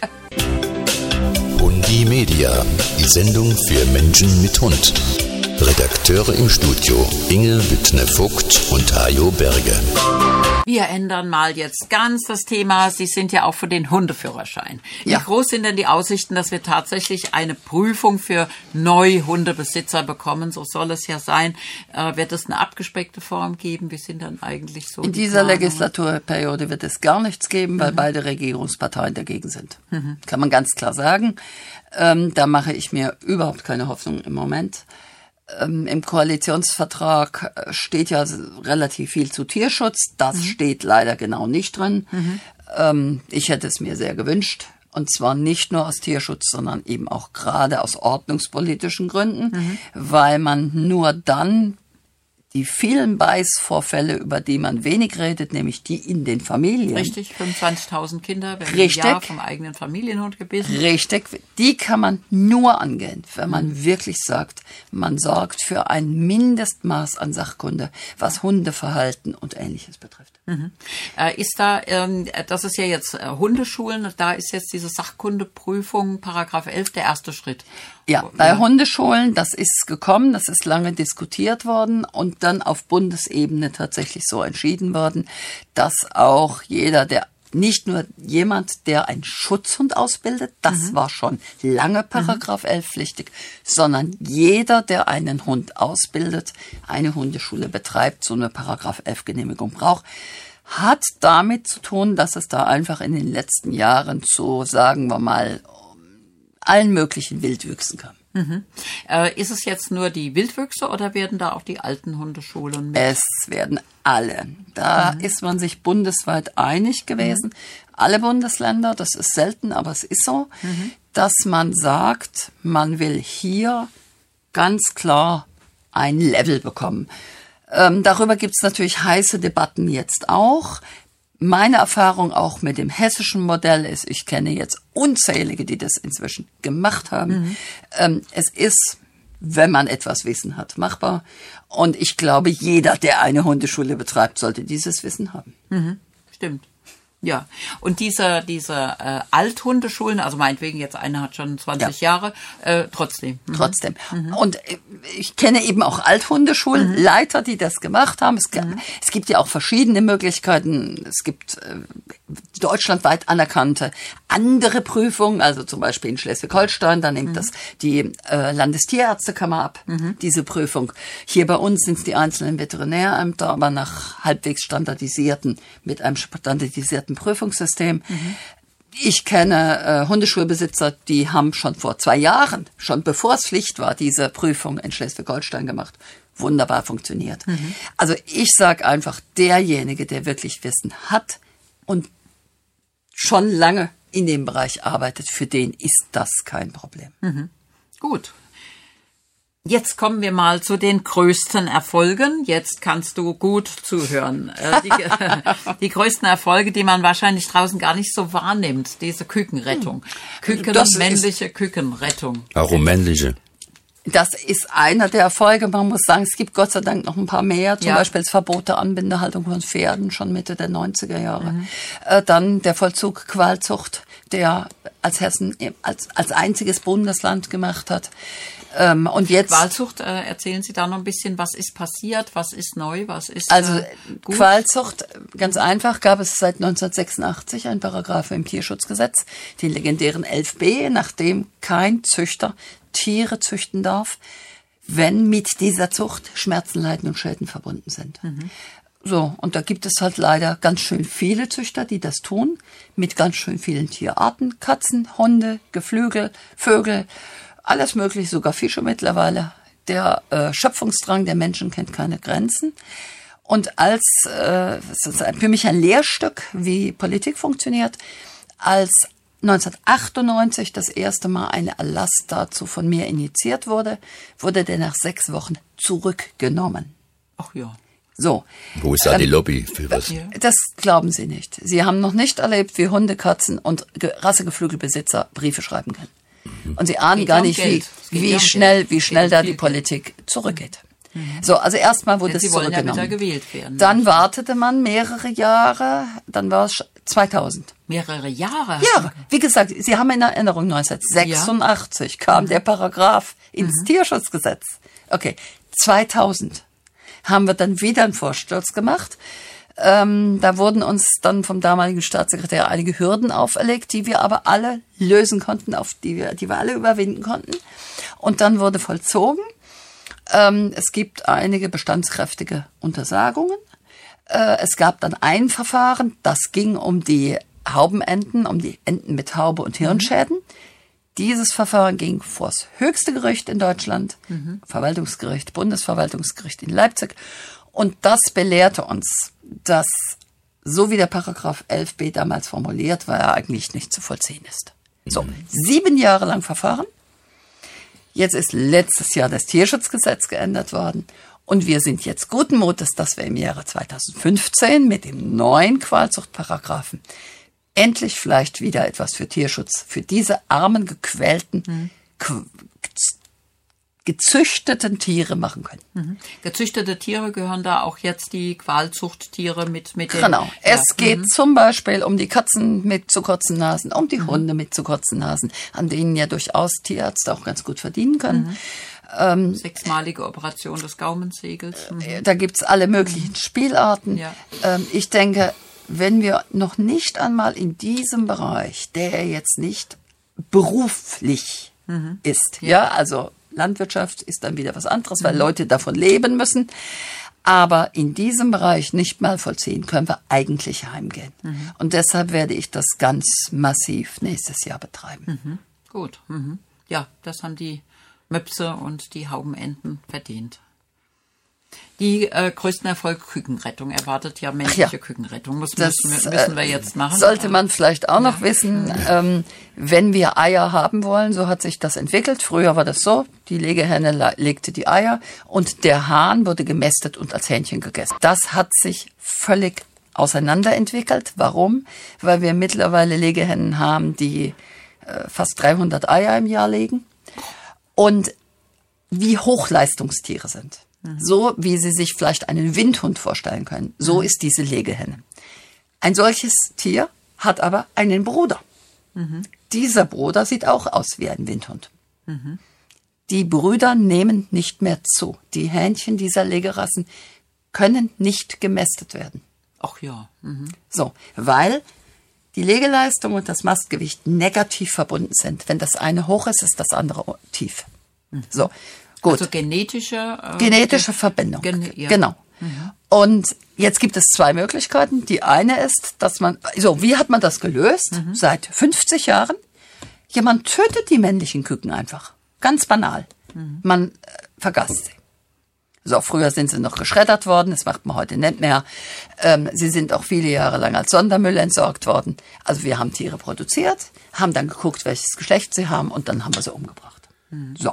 Hundi Media, die Sendung für Menschen mit Hund. Redakteure im Studio Inge Wittner-Vogt und Hajo Berge. Wir ändern mal jetzt ganz das Thema. Sie sind ja auch für den Hundeführerschein. Ja. Wie groß sind denn die Aussichten, dass wir tatsächlich eine Prüfung für Neuhundebesitzer bekommen? So soll es ja sein. Äh, wird es eine abgespeckte Form geben? Wie sind dann eigentlich so In die dieser Planungen? Legislaturperiode wird es gar nichts geben, weil mhm. beide Regierungsparteien dagegen sind. Mhm. Kann man ganz klar sagen. Ähm, da mache ich mir überhaupt keine Hoffnung im Moment. Ähm, Im Koalitionsvertrag steht ja relativ viel zu Tierschutz. Das mhm. steht leider genau nicht drin. Mhm. Ähm, ich hätte es mir sehr gewünscht. Und zwar nicht nur aus Tierschutz, sondern eben auch gerade aus ordnungspolitischen Gründen, mhm. weil man nur dann die vielen Beißvorfälle, über die man wenig redet, nämlich die in den Familien. Richtig, fünfundzwanzigtausend Kinder werden Richtig. im Jahr vom eigenen Familienhund gebissen. Richtig, die kann man nur angehen, wenn man mhm. wirklich sagt, man sorgt für ein Mindestmaß an Sachkunde, was Hundeverhalten und Ähnliches betrifft. Mhm. Äh, ist da, ähm, das ist ja jetzt äh, Hundeschulen, da ist jetzt diese Sachkundeprüfung, Paragraph elf, der erste Schritt. Ja, bei ja. Hundeschulen, das ist gekommen, das ist lange diskutiert worden und dann auf Bundesebene tatsächlich so entschieden worden, dass auch jeder, der nicht nur jemand, der einen Schutzhund ausbildet, das mhm. war schon lange Paragraph mhm. elf pflichtig, sondern jeder, der einen Hund ausbildet, eine Hundeschule betreibt, so eine Paragraph elf Genehmigung braucht, hat damit zu tun, dass es da einfach in den letzten Jahren zu, sagen wir mal, allen möglichen Wildwüchsen kam. Mhm. Äh, ist es jetzt nur die Wildwüchse oder werden da auch die alten Hundeschulen mit? Es werden alle. Da mhm. ist man sich bundesweit einig gewesen. Mhm. Alle Bundesländer, das ist selten, aber es ist so, mhm. dass man sagt, man will hier ganz klar ein Level bekommen. Ähm, darüber gibt es natürlich heiße Debatten jetzt auch. Meine Erfahrung auch mit dem hessischen Modell ist, ich kenne jetzt unzählige, die das inzwischen gemacht haben. Mhm. Ähm, es ist, wenn man etwas Wissen hat, machbar. Und ich glaube, jeder, der eine Hundeschule betreibt, sollte dieses Wissen haben. Mhm. Stimmt. Ja, und diese, diese äh, Althundeschulen, also meinetwegen jetzt eine hat schon zwanzig ja. Jahre, äh, trotzdem. Mhm. Trotzdem. Mhm. Und ich kenne eben auch Althundeschulen, mhm. Leiter, die das gemacht haben. Es, mhm. es gibt ja auch verschiedene Möglichkeiten. Es gibt äh, deutschlandweit anerkannte andere Prüfungen, also zum Beispiel in Schleswig-Holstein, da nimmt mhm. das die äh, Landestierärztekammer ab, mhm. diese Prüfung. Hier bei uns sind es die einzelnen Veterinärämter, aber nach halbwegs standardisierten, mit einem standardisierten Prüfungssystem. Mhm. Ich kenne äh, Hundeschulbesitzer, die haben schon vor zwei Jahren, schon bevor es Pflicht war, diese Prüfung in Schleswig-Holstein gemacht. Wunderbar funktioniert. Mhm. Also ich sage einfach, derjenige, der wirklich Wissen hat und schon lange in dem Bereich arbeitet, für den ist das kein Problem. Mhm. Gut. Jetzt kommen wir mal zu den größten Erfolgen. Jetzt kannst du gut zuhören. Die, die größten Erfolge, die man wahrscheinlich draußen gar nicht so wahrnimmt, diese Kükenrettung. Küken, das männliche Kükenrettung. Warum männliche? Das ist einer der Erfolge. Man muss sagen, es gibt Gott sei Dank noch ein paar mehr. Zum ja. Beispiel das Verbot der Anbindehaltung von Pferden schon Mitte der neunziger Jahre. Mhm. Äh, dann der Vollzug Qualzucht, der als Hessen als, als einziges Bundesland gemacht hat. Ähm, und jetzt Qualzucht, äh, erzählen Sie da noch ein bisschen, was ist passiert, was ist neu, was ist Also äh, gut? Qualzucht, ganz einfach, gab es seit neunzehnhundertsechsundachtzig einen Paragraphen im Tierschutzgesetz, den legendären elf b, nachdem kein Züchter Tiere züchten darf, wenn mit dieser Zucht Schmerzen, Leiden und Schäden verbunden sind. Mhm. So, und da gibt es halt leider ganz schön viele Züchter, die das tun, mit ganz schön vielen Tierarten, Katzen, Hunde, Geflügel, Vögel, alles mögliche, sogar Fische mittlerweile. Der äh, Schöpfungsdrang der Menschen kennt keine Grenzen. Und als, äh, es ist für mich ein Lehrstück, wie Politik funktioniert, als neunzehnhundertachtundneunzig das erste Mal ein Erlass dazu von mir initiiert wurde, wurde der nach sechs Wochen zurückgenommen. Ach ja. So. Wo ist da ähm, die Lobby für was? Das glauben Sie nicht. Sie haben noch nicht erlebt, wie Hunde, Katzen und Rassegeflügelbesitzer Briefe schreiben können. Und Sie ahnen gar nicht, wie, wie schnell, wie schnell da die Politik zurückgeht. Mhm. So, also erstmal wurde es zurückgenommen. Ja gewählt werden. Dann wartete man mehrere Jahre, dann war es zweitausend. Mehrere Jahre? Ja, wie gesagt, Sie haben in Erinnerung, neunzehnhundertsechsundachtzig ja. kam mhm. der Paragraph ins mhm. Tierschutzgesetz. Okay, zweitausend haben wir dann wieder einen Vorsturz gemacht. Ähm, da wurden uns dann vom damaligen Staatssekretär einige Hürden auferlegt, die wir aber alle lösen konnten, auf die wir, die wir alle überwinden konnten. Und dann wurde vollzogen. Ähm, es gibt einige bestandskräftige Untersagungen. Äh, es gab dann ein Verfahren, das ging um die Haubenenten, um die Enten mit Haube und Hirnschäden. Mhm. Dieses Verfahren ging vor das höchste Gericht in Deutschland, mhm. Verwaltungsgericht, Bundesverwaltungsgericht in Leipzig. Und das belehrte uns, dass, so wie der Paragraph elf b damals formuliert war, er eigentlich nicht zu vollziehen ist. So, mhm. sieben Jahre lang Verfahren. Jetzt ist letztes Jahr das Tierschutzgesetz geändert worden. Und wir sind jetzt guten Mutes, dass wir im Jahre zweitausendfünfzehn mit dem neuen Qualzuchtparagraphen endlich vielleicht wieder etwas für Tierschutz, für diese armen, gequälten, mhm. gezüchteten Tiere machen können. Mhm. Gezüchtete Tiere gehören da auch jetzt die Qualzuchttiere mit mit den, Genau. Ja. Es geht mhm. zum Beispiel um die Katzen mit zu kurzen Nasen, um die mhm. Hunde mit zu kurzen Nasen, an denen ja durchaus Tierärzte auch ganz gut verdienen können. Mhm. Ähm, Sechsmalige Operation des Gaumensegels. Mhm. Da gibt's alle möglichen mhm. Spielarten. Ja. Ähm, ich denke, wenn wir noch nicht einmal in diesem Bereich, der jetzt nicht beruflich mhm. ist, ja, ja also Landwirtschaft ist dann wieder was anderes, weil mhm. Leute davon leben müssen. Aber in diesem Bereich nicht mal vollziehen, können wir eigentlich heimgehen. Mhm. Und deshalb werde ich das ganz massiv nächstes Jahr betreiben. Mhm. Gut. Mhm. Ja, das haben die Möpse und die Haubenenten verdient. Die äh, größten Erfolg Kükenrettung erwartet ja männliche ja. Kükenrettung. Muss, das müssen, müssen wir jetzt machen. Sollte man vielleicht auch noch ja. wissen, ähm, wenn wir Eier haben wollen, so hat sich das entwickelt. Früher war das so, die Legehenne le- legte die Eier und der Hahn wurde gemästet und als Hähnchen gegessen. Das hat sich völlig auseinanderentwickelt. Warum? Weil wir mittlerweile Legehennen haben, die äh, fast dreihundert Eier im Jahr legen und wie Hochleistungstiere sind. So wie Sie sich vielleicht einen Windhund vorstellen können. So mhm. ist diese Legehenne. Ein solches Tier hat aber einen Bruder. Mhm. Dieser Bruder sieht auch aus wie ein Windhund. Mhm. Die Brüder nehmen nicht mehr zu. Die Hähnchen dieser Legerassen können nicht gemästet werden. Ach ja. Mhm. So, weil die Legeleistung und das Mastgewicht negativ verbunden sind. Wenn das eine hoch ist, ist das andere tief. Mhm. So. Gut. Also genetische... Äh, genetische Verbindung. Gen- ja. Genau. Mhm. Und jetzt gibt es zwei Möglichkeiten. Die eine ist, dass man... So, wie hat man das gelöst? Mhm. Seit fünfzig Jahren. Jemand tötet die männlichen Küken einfach. Ganz banal. Mhm. Man äh, vergasst sie. So, früher sind sie noch geschreddert worden. Das macht man heute nicht mehr. Ähm, sie sind auch viele Jahre lang als Sondermüll entsorgt worden. Also wir haben Tiere produziert, haben dann geguckt, welches Geschlecht sie haben und dann haben wir sie umgebracht. Mhm. So.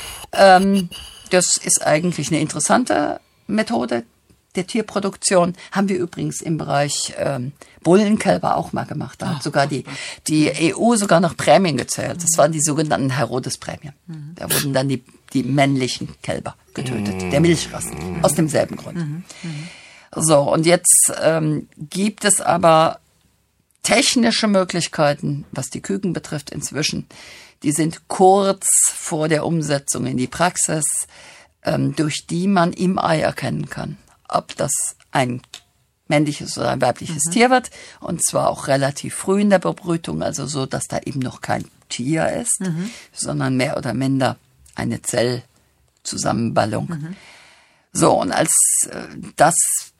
Ähm, das ist eigentlich eine interessante Methode der Tierproduktion. Haben wir übrigens im Bereich ähm, Bullenkälber auch mal gemacht. Da hat Ach, sogar die, die E U sogar noch Prämien gezählt. Das waren die sogenannten Herodes-Prämien. Mhm. Da wurden dann die, die männlichen Kälber getötet, mhm. der Milchrassen, mhm. aus demselben Grund. Mhm. Mhm. So, und jetzt ähm, gibt es aber technische Möglichkeiten, was die Küken betrifft inzwischen. Die sind kurz vor der Umsetzung in die Praxis, ähm, durch die man im Ei erkennen kann, ob das ein männliches oder ein weibliches mhm. Tier wird. Und zwar auch relativ früh in der Bebrütung, also so, dass da eben noch kein Tier ist, mhm. sondern mehr oder minder eine Zellzusammenballung. Mhm. So, und als äh, das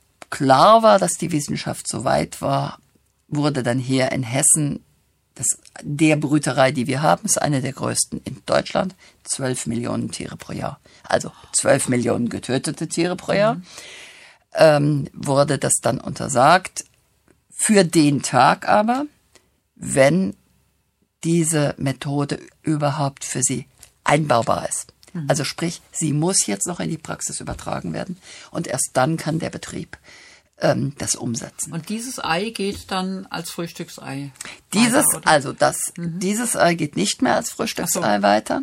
klar war, dass die Wissenschaft so weit war, wurde dann hier in Hessen Das, der Brüterei, die wir haben, ist eine der größten in Deutschland. Zwölf Millionen Tiere pro Jahr. Also zwölf Millionen getötete Tiere pro Jahr. Mhm. Ähm, wurde das dann untersagt. Für den Tag aber, wenn diese Methode überhaupt für sie einbaubar ist. Mhm. Also sprich, sie muss jetzt noch in die Praxis übertragen werden. Und erst dann kann der Betrieb das umsetzen. Und dieses Ei geht dann als Frühstücksei Dieses, weiter, oder? also das, mhm. dieses Ei geht nicht mehr als Frühstücksei so. weiter,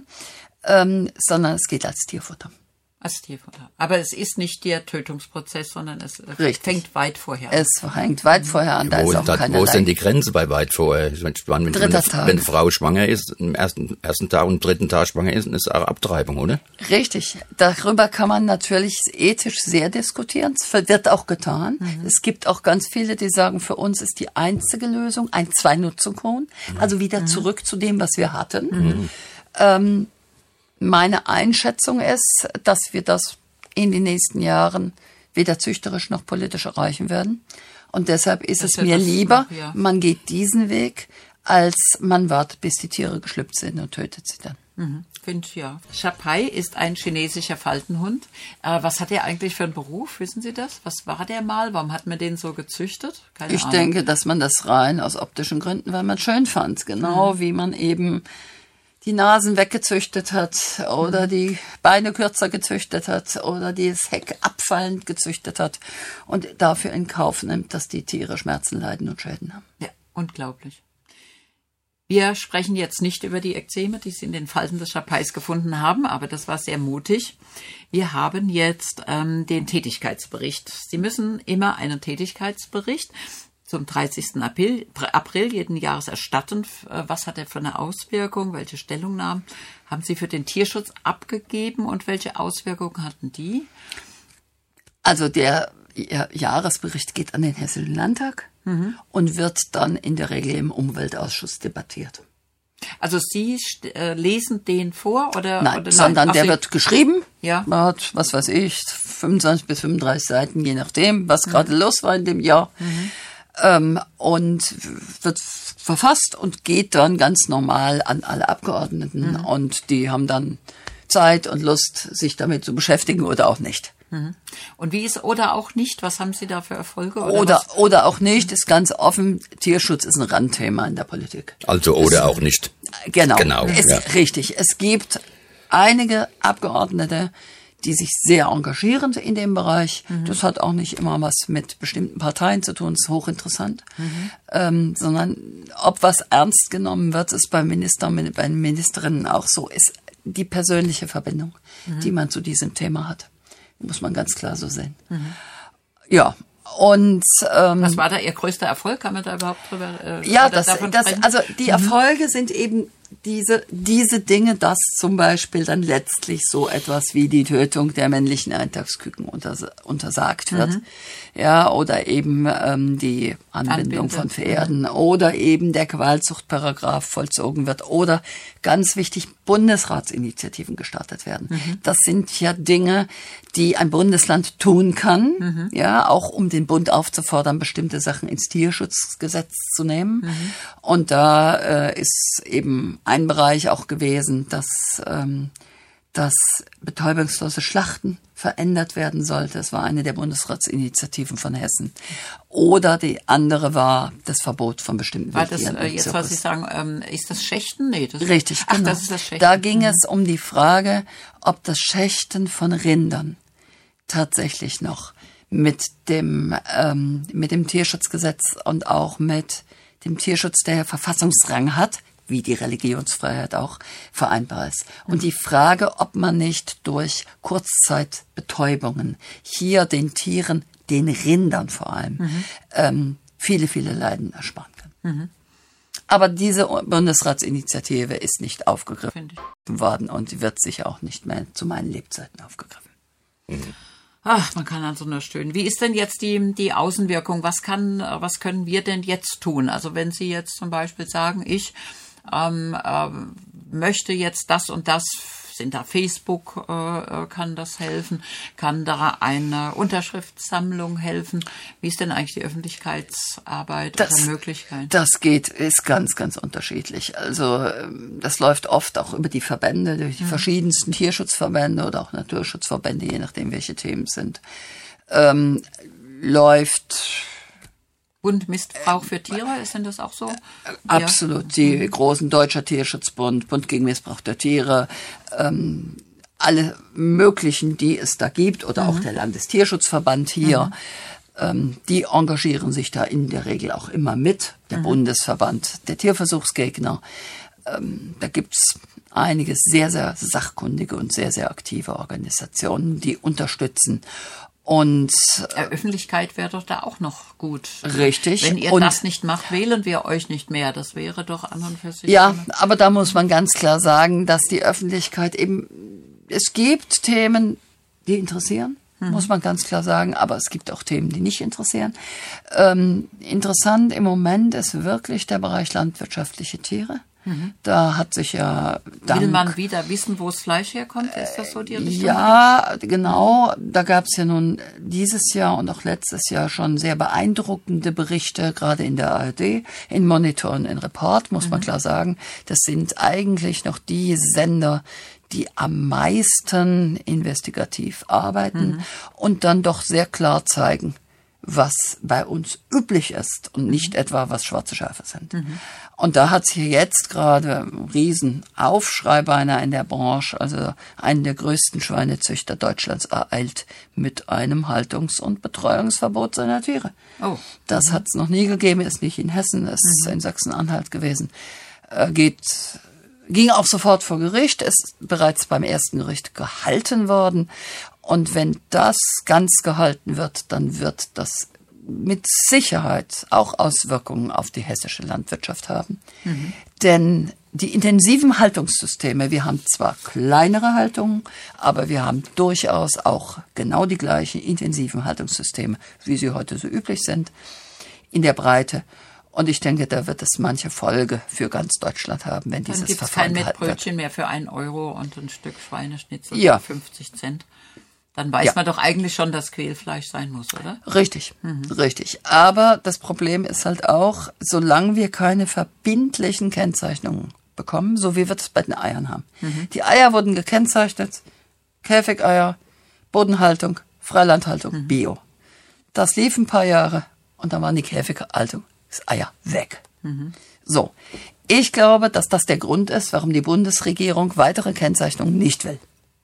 ähm, sondern es geht als Tierfutter. Als Tierfutter. Aber es ist nicht der Tötungsprozess, sondern es Richtig. fängt weit vorher an. Es fängt weit vorher an. Da wo ist auch da, keine wo ist denn die Grenze bei weit vorher? Wenn, wenn, Dritter wenn, Tag. wenn eine Frau schwanger ist, im ersten, ersten Tag und dritten Tag schwanger ist, dann ist es auch Abtreibung, oder? Richtig. Darüber kann man natürlich ethisch sehr diskutieren. Es wird auch getan. Mhm. Es gibt auch ganz viele, die sagen, für uns ist die einzige Lösung ein Zwei-Nutzung-Huhn. Mhm. Also wieder mhm. zurück zu dem, was wir hatten. Mhm. Ähm, meine Einschätzung ist, dass wir das in den nächsten Jahren weder züchterisch noch politisch erreichen werden. Und deshalb ist das es mir lieber, noch, ja. man geht diesen Weg, als man wartet, bis die Tiere geschlüpft sind und tötet sie dann. Mhm. Finde ich, ja. Chapai ist ein chinesischer Faltenhund. Äh, was hat er eigentlich für einen Beruf? Wissen Sie das? Was war der mal? Warum hat man den so gezüchtet? Keine ich Ahnung. denke, dass man das rein aus optischen Gründen, weil man es schön fand. Genau mhm. wie man eben die Nasen weggezüchtet hat oder die Beine kürzer gezüchtet hat oder das Heck abfallend gezüchtet hat und dafür in Kauf nimmt, dass die Tiere Schmerzen leiden und Schäden haben. Ja, unglaublich. Wir sprechen jetzt nicht über die Ekzeme, die Sie in den Falten des Chapais gefunden haben, aber das war sehr mutig. Wir haben jetzt ähm, den Tätigkeitsbericht. Sie müssen immer einen Tätigkeitsbericht zum dreißigsten April, April jeden Jahres erstatten. Was hat er für eine Auswirkung? Welche Stellungnahmen haben Sie für den Tierschutz abgegeben und welche Auswirkungen hatten die? Also der Jahresbericht geht an den Hessischen Landtag mhm. und wird dann in der Regel im Umweltausschuss debattiert. Also Sie äh, lesen den vor oder? Nein, oder sondern nein? der Sie wird geschrieben. Ja. Man hat, was weiß ich, fünfundzwanzig bis fünfunddreißig Seiten, je nachdem, was mhm. gerade los war in dem Jahr. Mhm. Ähm, und wird verfasst und geht dann ganz normal an alle Abgeordneten. Mhm. Und die haben dann Zeit und Lust, sich damit zu beschäftigen oder auch nicht. Und wie ist oder auch nicht? Was haben Sie da für Erfolge? Oder, Oder, was? oder auch nicht, ist ganz offen. Tierschutz ist ein Randthema in der Politik. Also oder es, auch nicht. Genau, genau ist ja. richtig. Es gibt einige Abgeordnete, die sich sehr engagieren in dem Bereich. Mhm. Das hat auch nicht immer was mit bestimmten Parteien zu tun, ist hochinteressant. Mhm. Ähm, sondern ob was ernst genommen wird, ist bei Ministern, bei Ministerinnen auch so, ist die persönliche Verbindung, mhm. die man zu diesem Thema hat. Muss man ganz klar so sehen. Mhm. Ja, und ähm, was war da Ihr größter Erfolg? Kann man da überhaupt drüber äh, Ja, das, das, also die mhm. Erfolge sind eben diese diese Dinge, dass zum Beispiel dann letztlich so etwas wie die Tötung der männlichen Eintagsküken unters untersagt wird, mhm. ja, oder eben ähm, die Anbindung Anbinde. von Pferden mhm. oder eben der Gewaltsuchtparagraph vollzogen wird oder ganz wichtig Bundesratsinitiativen gestartet werden. Mhm. Das sind ja Dinge, die ein Bundesland tun kann, mhm. ja, auch um den Bund aufzufordern, bestimmte Sachen ins Tierschutzgesetz zu nehmen. Mhm. Und da äh, ist eben ein Bereich auch gewesen, dass ähm, dass betäubungslose Schlachten verändert werden sollte. Das war eine der Bundesratsinitiativen von Hessen. Oder die andere war das Verbot von bestimmten War das, äh, jetzt was Sie sagen, ähm, ist das Schächten? Nee, das Richtig, ach, genau. das ist das Schächten. Da ging mhm. es um die Frage, ob das Schächten von Rindern tatsächlich noch mit dem, ähm, mit dem Tierschutzgesetz und auch mit dem Tierschutz, der Verfassungsrang hat, wie die Religionsfreiheit auch vereinbar ist. Und die Frage, ob man nicht durch Kurzzeitbetäubungen hier den Tieren, den Rindern vor allem, mhm. ähm, viele, viele Leiden ersparen kann. Mhm. Aber diese Bundesratsinitiative ist nicht aufgegriffen worden und wird sicher auch nicht mehr zu meinen Lebzeiten aufgegriffen. Mhm. Ach, man kann also nur stöhnen. Wie ist denn jetzt die, die Außenwirkung? Was kann, was können wir denn jetzt tun? Also wenn Sie jetzt zum Beispiel sagen, ich ähm, äh, möchte jetzt das und das, sind da Facebook, äh, kann das helfen? Kann da eine Unterschriftssammlung helfen? Wie ist denn eigentlich die Öffentlichkeitsarbeit das, oder Möglichkeit? Das geht, ist ganz, ganz unterschiedlich. Also das läuft oft auch über die Verbände, durch die mhm. verschiedensten Tierschutzverbände oder auch Naturschutzverbände, je nachdem, welche Themen sind. Ähm, läuft Bund Missbrauch für Tiere, ist denn das auch so? Absolut. Ja. Die großen Deutscher Tierschutzbund, Bund gegen Missbrauch der Tiere, ähm, alle möglichen, die es da gibt, oder mhm. auch der Landestierschutzverband hier, mhm. ähm, die engagieren sich da in der Regel auch immer mit. Der mhm. Bundesverband der Tierversuchsgegner. Ähm, da gibt's einige sehr, sehr sachkundige und sehr, sehr aktive Organisationen, die unterstützen. Und ja, Öffentlichkeit wäre doch da auch noch gut. Richtig. Wenn ihr und das nicht macht, wählen wir euch nicht mehr. Das wäre doch an und für sich. Ja, aber da muss man ganz klar sagen, dass die Öffentlichkeit eben, es gibt Themen, die interessieren, mhm. muss man ganz klar sagen, aber es gibt auch Themen, die nicht interessieren. Ähm, interessant im Moment ist wirklich der Bereich landwirtschaftliche Tiere. Mhm. Da hat sich ja Dank, will man wieder wissen, wo das Fleisch herkommt? Ist das so die Richtung? Ja, genau. Da gab es ja nun dieses Jahr und auch letztes Jahr schon sehr beeindruckende Berichte, gerade in der A R D, in Monitor und in Report, muss mhm. man klar sagen. Das sind eigentlich noch die Sender, die am meisten investigativ arbeiten mhm. und dann doch sehr klar zeigen, was bei uns üblich ist und nicht mhm. etwa, was schwarze Schafe sind. Mhm. Und da hat es hier jetzt gerade einen riesen Aufschrei beinahe in der Branche, also einen der größten Schweinezüchter Deutschlands ereilt mit einem Haltungs- und Betreuungsverbot seiner Tiere. Oh. Das mhm. hat es noch nie gegeben, ist nicht in Hessen, ist mhm. in Sachsen-Anhalt gewesen. Äh, geht, ging auch sofort vor Gericht, ist bereits beim ersten Gericht gehalten worden. Und wenn das ganz gehalten wird, dann wird das mit Sicherheit auch Auswirkungen auf die hessische Landwirtschaft haben. Mhm. Denn die intensiven Haltungssysteme, wir haben zwar kleinere Haltungen, aber wir haben durchaus auch genau die gleichen intensiven Haltungssysteme, wie sie heute so üblich sind, in der Breite. Und ich denke, da wird es manche Folge für ganz Deutschland haben, wenn dieses Verfahren gehalten wird. Dann gibt es kein Mettbrötchen mehr für einen Euro und ein Stück Schweineschnitzel ja. für fünfzig Cent. Dann weiß ja. man doch eigentlich schon, dass Quälfleisch sein muss, oder? Richtig, mhm. richtig. Aber das Problem ist halt auch, solange wir keine verbindlichen Kennzeichnungen bekommen, so wie wir das bei den Eiern haben. Mhm. Die Eier wurden gekennzeichnet, Käfigeier, Bodenhaltung, Freilandhaltung, mhm. Bio. Das lief ein paar Jahre und dann waren die Käfighaltung, das Eier weg. Mhm. So, ich glaube, dass das der Grund ist, warum die Bundesregierung weitere Kennzeichnungen nicht will.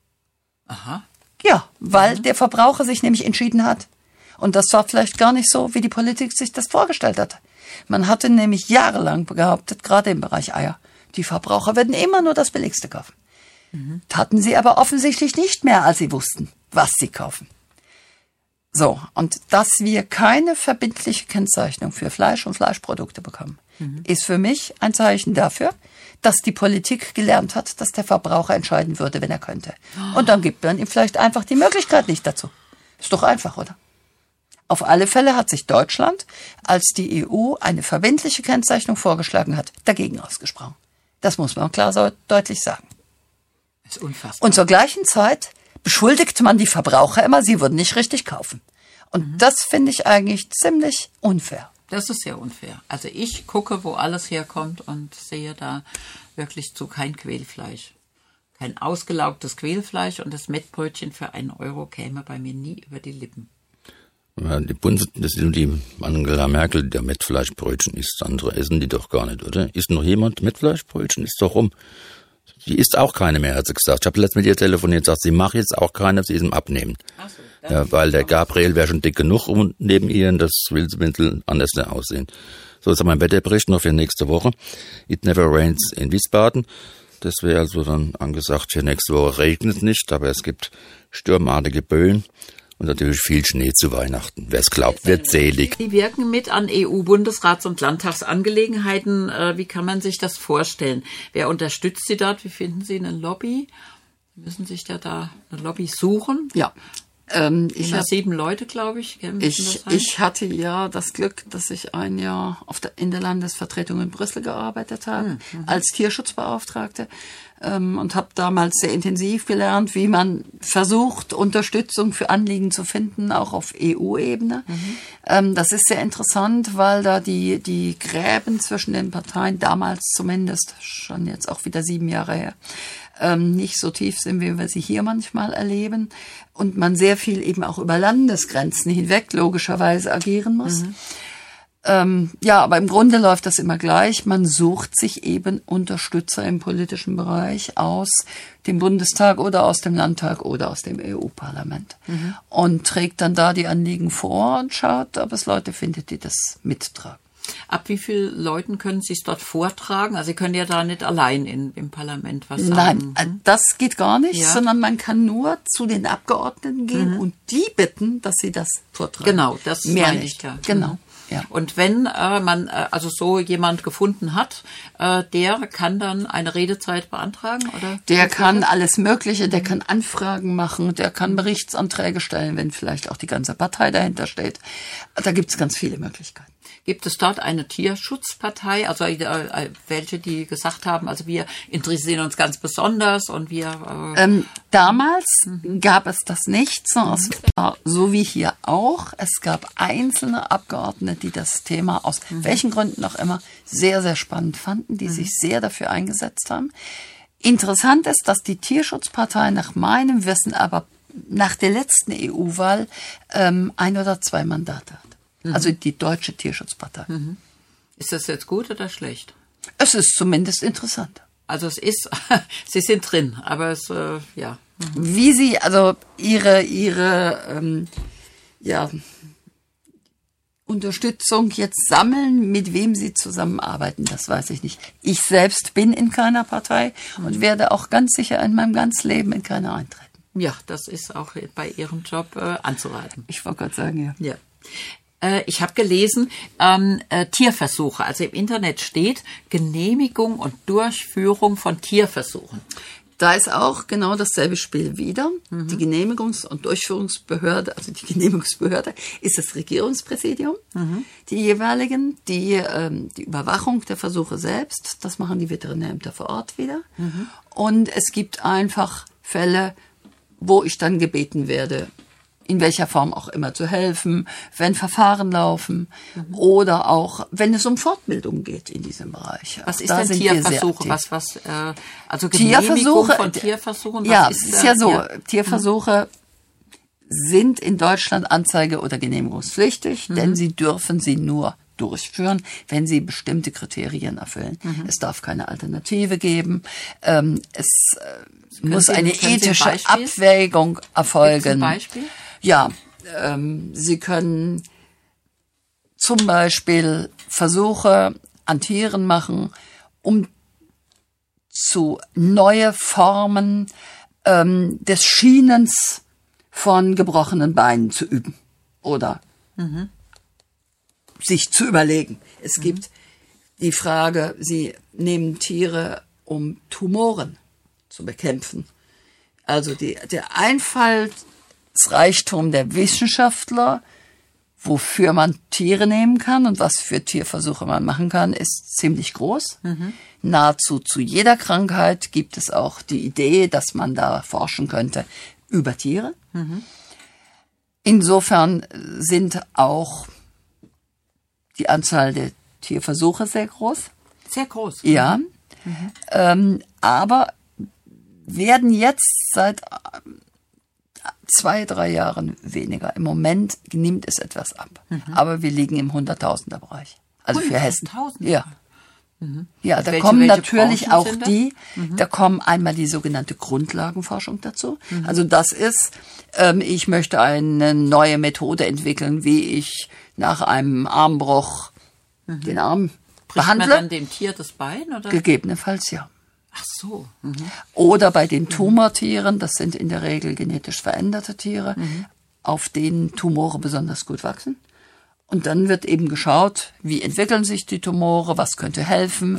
Aha. Ja, weil mhm. der Verbraucher sich nämlich entschieden hat. Und das war vielleicht gar nicht so, wie die Politik sich das vorgestellt hat. Man hatte nämlich jahrelang behauptet, gerade im Bereich Eier, die Verbraucher werden immer nur das Billigste kaufen. Mhm. Taten sie aber offensichtlich nicht mehr, als sie wussten, was sie kaufen. So, und dass wir keine verbindliche Kennzeichnung für Fleisch und Fleischprodukte bekommen, mhm. ist für mich ein Zeichen dafür, dass die Politik gelernt hat, dass der Verbraucher entscheiden würde, wenn er könnte. Oh. Und dann gibt man ihm vielleicht einfach die Möglichkeit nicht dazu. Ist doch einfach, oder? Auf alle Fälle hat sich Deutschland, als die E U eine verbindliche Kennzeichnung vorgeschlagen hat, dagegen ausgesprochen. Das muss man klar so deutlich sagen. Das ist unfassbar. Und zur gleichen Zeit beschuldigt man die Verbraucher immer, sie würden nicht richtig kaufen. Und mhm. das finde ich eigentlich ziemlich unfair. Das ist sehr unfair. Also ich gucke, wo alles herkommt und sehe da wirklich zu kein Quälfleisch. Kein ausgelaugtes Quälfleisch und das Mettbrötchen für einen Euro käme bei mir nie über die Lippen. Ja, die Bundes, das ist nur die Angela Merkel, die der Mettfleischbrötchen isst. Andere essen die doch gar nicht, oder? Isst noch jemand Mettfleischbrötchen? Ist doch rum. Die isst auch keine mehr, hat sie gesagt. Ich habe letztens mit ihr telefoniert, sagt, sie macht jetzt auch keine, sie ist im Abnehmen. Ach so, ja, weil der Gabriel wäre schon dick genug und neben ihr, und das will sie ein bisschen anders aussehen. So, jetzt haben wir einen Wetterbericht noch für nächste Woche. It never rains in Wiesbaden. Das wäre also dann angesagt, für nächste Woche regnet es nicht, aber es gibt sturmartige Böen. Und natürlich viel Schnee zu Weihnachten. Wer es glaubt, wird selig. Sie wirken mit an E U-Bundesrats- und Landtagsangelegenheiten. Wie kann man sich das vorstellen? Wer unterstützt Sie dort? Wie finden Sie eine Lobby? Müssen sich da, da eine Lobby suchen? Ja. Ähm, ich habe sieben Leute, glaube ich. Ich, ich hatte ja das Glück, dass ich ein Jahr auf der, in der Landesvertretung in Brüssel gearbeitet habe, mhm. als Tierschutzbeauftragte. Ähm, und habe damals sehr intensiv gelernt, wie man versucht, Unterstützung für Anliegen zu finden, auch auf E U-Ebene. Mhm. Ähm, das ist sehr interessant, weil da die, die Gräben zwischen den Parteien, damals zumindest, schon jetzt auch wieder sieben Jahre her, ähm, nicht so tief sind, wie wir sie hier manchmal erleben. Und man sehr viel eben auch über Landesgrenzen hinweg logischerweise agieren muss. Mhm. Ähm, ja, aber im Grunde läuft das immer gleich. Man sucht sich eben Unterstützer im politischen Bereich aus dem Bundestag oder aus dem Landtag oder aus dem E U-Parlament. Mhm. Und trägt dann da die Anliegen vor und schaut, ob es Leute findet, die das mittragen. Ab wie vielen Leuten können Sie es dort vortragen? Also Sie können ja da nicht allein in, im Parlament was sagen. Nein, hm? das geht gar nicht, ja. sondern man kann nur zu den Abgeordneten gehen mhm. und die bitten, dass sie das vortragen. Genau, das Mehr meine nicht. ich ja. Genau. Mhm. Ja. Und wenn äh, man äh, also so jemand gefunden hat, äh, der kann dann eine Redezeit beantragen, oder? Der kann alles Mögliche, der kann Anfragen machen, der kann Berichtsanträge stellen, wenn vielleicht auch die ganze Partei dahinter steht. Da gibt es ganz viele Möglichkeiten. Gibt es dort eine Tierschutzpartei, also äh, welche, die gesagt haben, also wir interessieren uns ganz besonders und wir... Äh ähm, damals mhm. gab es das nicht, sondern es war so wie hier auch. Es gab einzelne Abgeordnete, die das Thema aus mhm. welchen Gründen auch immer sehr, sehr spannend fanden, die mhm. sich sehr dafür eingesetzt haben. Interessant ist, dass die Tierschutzpartei nach meinem Wissen aber nach der letzten E U-Wahl ähm, ein oder zwei Mandate hat. Also die Deutsche Tierschutzpartei. Mhm. Ist das jetzt gut oder schlecht? Es ist zumindest interessant. Also es ist, Sie sind drin, aber es, äh, ja. Mhm. Wie Sie also Ihre, Ihre ähm, ja, Unterstützung jetzt sammeln, mit wem Sie zusammenarbeiten, das weiß ich nicht. Ich selbst bin in keiner Partei mhm. und werde auch ganz sicher in meinem ganzen Leben in keine eintreten. Ja, das ist auch bei Ihrem Job äh, anzuraten. Ich wollte gerade sagen, ja. Ja. Ich habe gelesen, ähm, äh, Tierversuche. Also im Internet steht Genehmigung und Durchführung von Tierversuchen. Da ist auch genau dasselbe Spiel wieder. Mhm. Die Genehmigungs- und Durchführungsbehörde, also die Genehmigungsbehörde, ist das Regierungspräsidium. Mhm. Die jeweiligen, die, ähm, die Überwachung der Versuche selbst, das machen die Veterinärämter vor Ort wieder. Mhm. Und es gibt einfach Fälle, wo ich dann gebeten werde, in welcher Form auch immer zu helfen, wenn Verfahren laufen mhm. oder auch, wenn es um Fortbildung geht in diesem Bereich. Was ist da denn Tierversuche? Was, was, äh, also Genehmigung Tierversuche, von Tierversuchen? Was ja, ist, es ist ja so, ja. Tierversuche mhm. sind in Deutschland anzeige- oder genehmigungspflichtig, mhm. denn sie dürfen sie nur durchführen, wenn sie bestimmte Kriterien erfüllen. Mhm. Es darf keine Alternative geben. Ähm, es äh, muss eine ethische ein Abwägung erfolgen. Ein Beispiel? Ja, ähm, Sie können zum Beispiel Versuche an Tieren machen, um zu neue Formen ähm, des Schienens von gebrochenen Beinen zu üben oder mhm. sich zu überlegen. Es mhm. gibt die Frage, Sie nehmen Tiere, um Tumoren zu bekämpfen. Also die, der Einfallsreichtum der Wissenschaftler, wofür man Tiere nehmen kann und was für Tierversuche man machen kann, ist ziemlich groß. Mhm. Nahezu zu jeder Krankheit gibt es auch die Idee, dass man da forschen könnte über Tiere. Mhm. Insofern sind auch die Anzahl der Tierversuche sehr groß. Sehr groß. Ja. Mhm. Ähm, aber werden jetzt seit zwei, drei Jahren weniger. Im Moment nimmt es etwas ab. Mhm. Aber wir liegen im Hunderttausender-Bereich. Also für Hessen. Ja. Mhm. Ja, da welche, kommen welche natürlich auch die, mhm. da kommen einmal die sogenannte Grundlagenforschung dazu. Mhm. Also das ist, ähm, ich möchte eine neue Methode entwickeln, wie ich nach einem Armbruch mhm. den Arm Bricht behandle. Man dann dem Tier das Bein? Oder? Gegebenenfalls ja. Ach so. Mhm. Oder bei den Tumortieren, das sind in der Regel genetisch veränderte Tiere, mhm. auf denen Tumore besonders gut wachsen. Und dann wird eben geschaut, wie entwickeln sich die Tumore, was könnte helfen.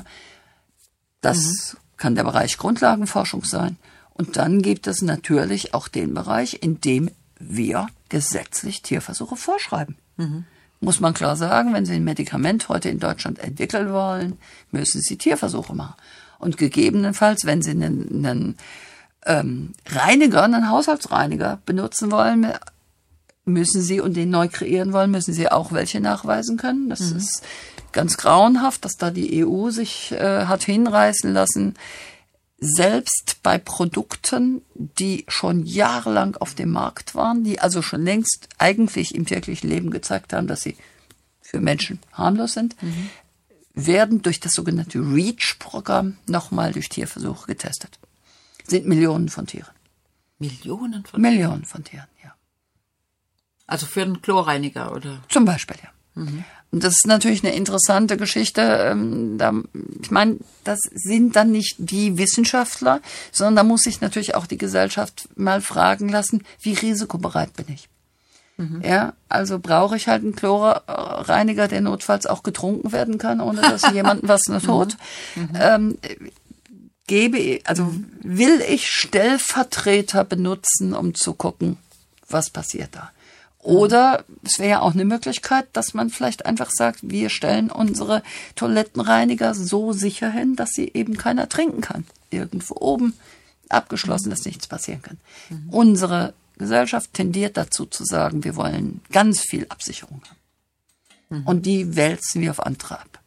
Das mhm. kann der Bereich Grundlagenforschung sein. Und dann gibt es natürlich auch den Bereich, in dem wir gesetzlich Tierversuche vorschreiben. Mhm. Muss man klar sagen, wenn Sie ein Medikament heute in Deutschland entwickeln wollen, müssen Sie Tierversuche machen. Und gegebenenfalls, wenn Sie einen, einen ähm, Reiniger, einen Haushaltsreiniger benutzen wollen, müssen Sie und den neu kreieren wollen, müssen Sie auch welche nachweisen können. Das mhm. ist ganz grauenhaft, dass da die E U sich äh, hat hinreißen lassen, selbst bei Produkten, die schon jahrelang auf dem Markt waren, die also schon längst eigentlich im täglichen Leben gezeigt haben, dass sie für Menschen harmlos sind, mhm. werden durch das sogenannte REACH-Programm nochmal durch Tierversuche getestet. Sind Millionen von Tieren. Millionen von Millionen von Tieren, ja. Also für einen Chlorreiniger, oder? Zum Beispiel, ja. Mhm. Und das ist natürlich eine interessante Geschichte. Ähm, da, ich meine, das sind dann nicht die Wissenschaftler, sondern da muss sich natürlich auch die Gesellschaft mal fragen lassen, wie risikobereit bin ich? Mhm. Ja, also brauche ich halt einen Chlorreiniger, der notfalls auch getrunken werden kann, ohne dass jemandem was nur tut. Mhm. Ähm, gebe, also mhm. will ich Stellvertreter benutzen, um zu gucken, was passiert da? Oder es wäre ja auch eine Möglichkeit, dass man vielleicht einfach sagt, wir stellen unsere Toilettenreiniger so sicher hin, dass sie eben keiner trinken kann. Irgendwo oben abgeschlossen, dass nichts passieren kann. Mhm. Unsere Gesellschaft tendiert dazu zu sagen, wir wollen ganz viel Absicherung haben. Mhm. Und die wälzen wir auf andere ab.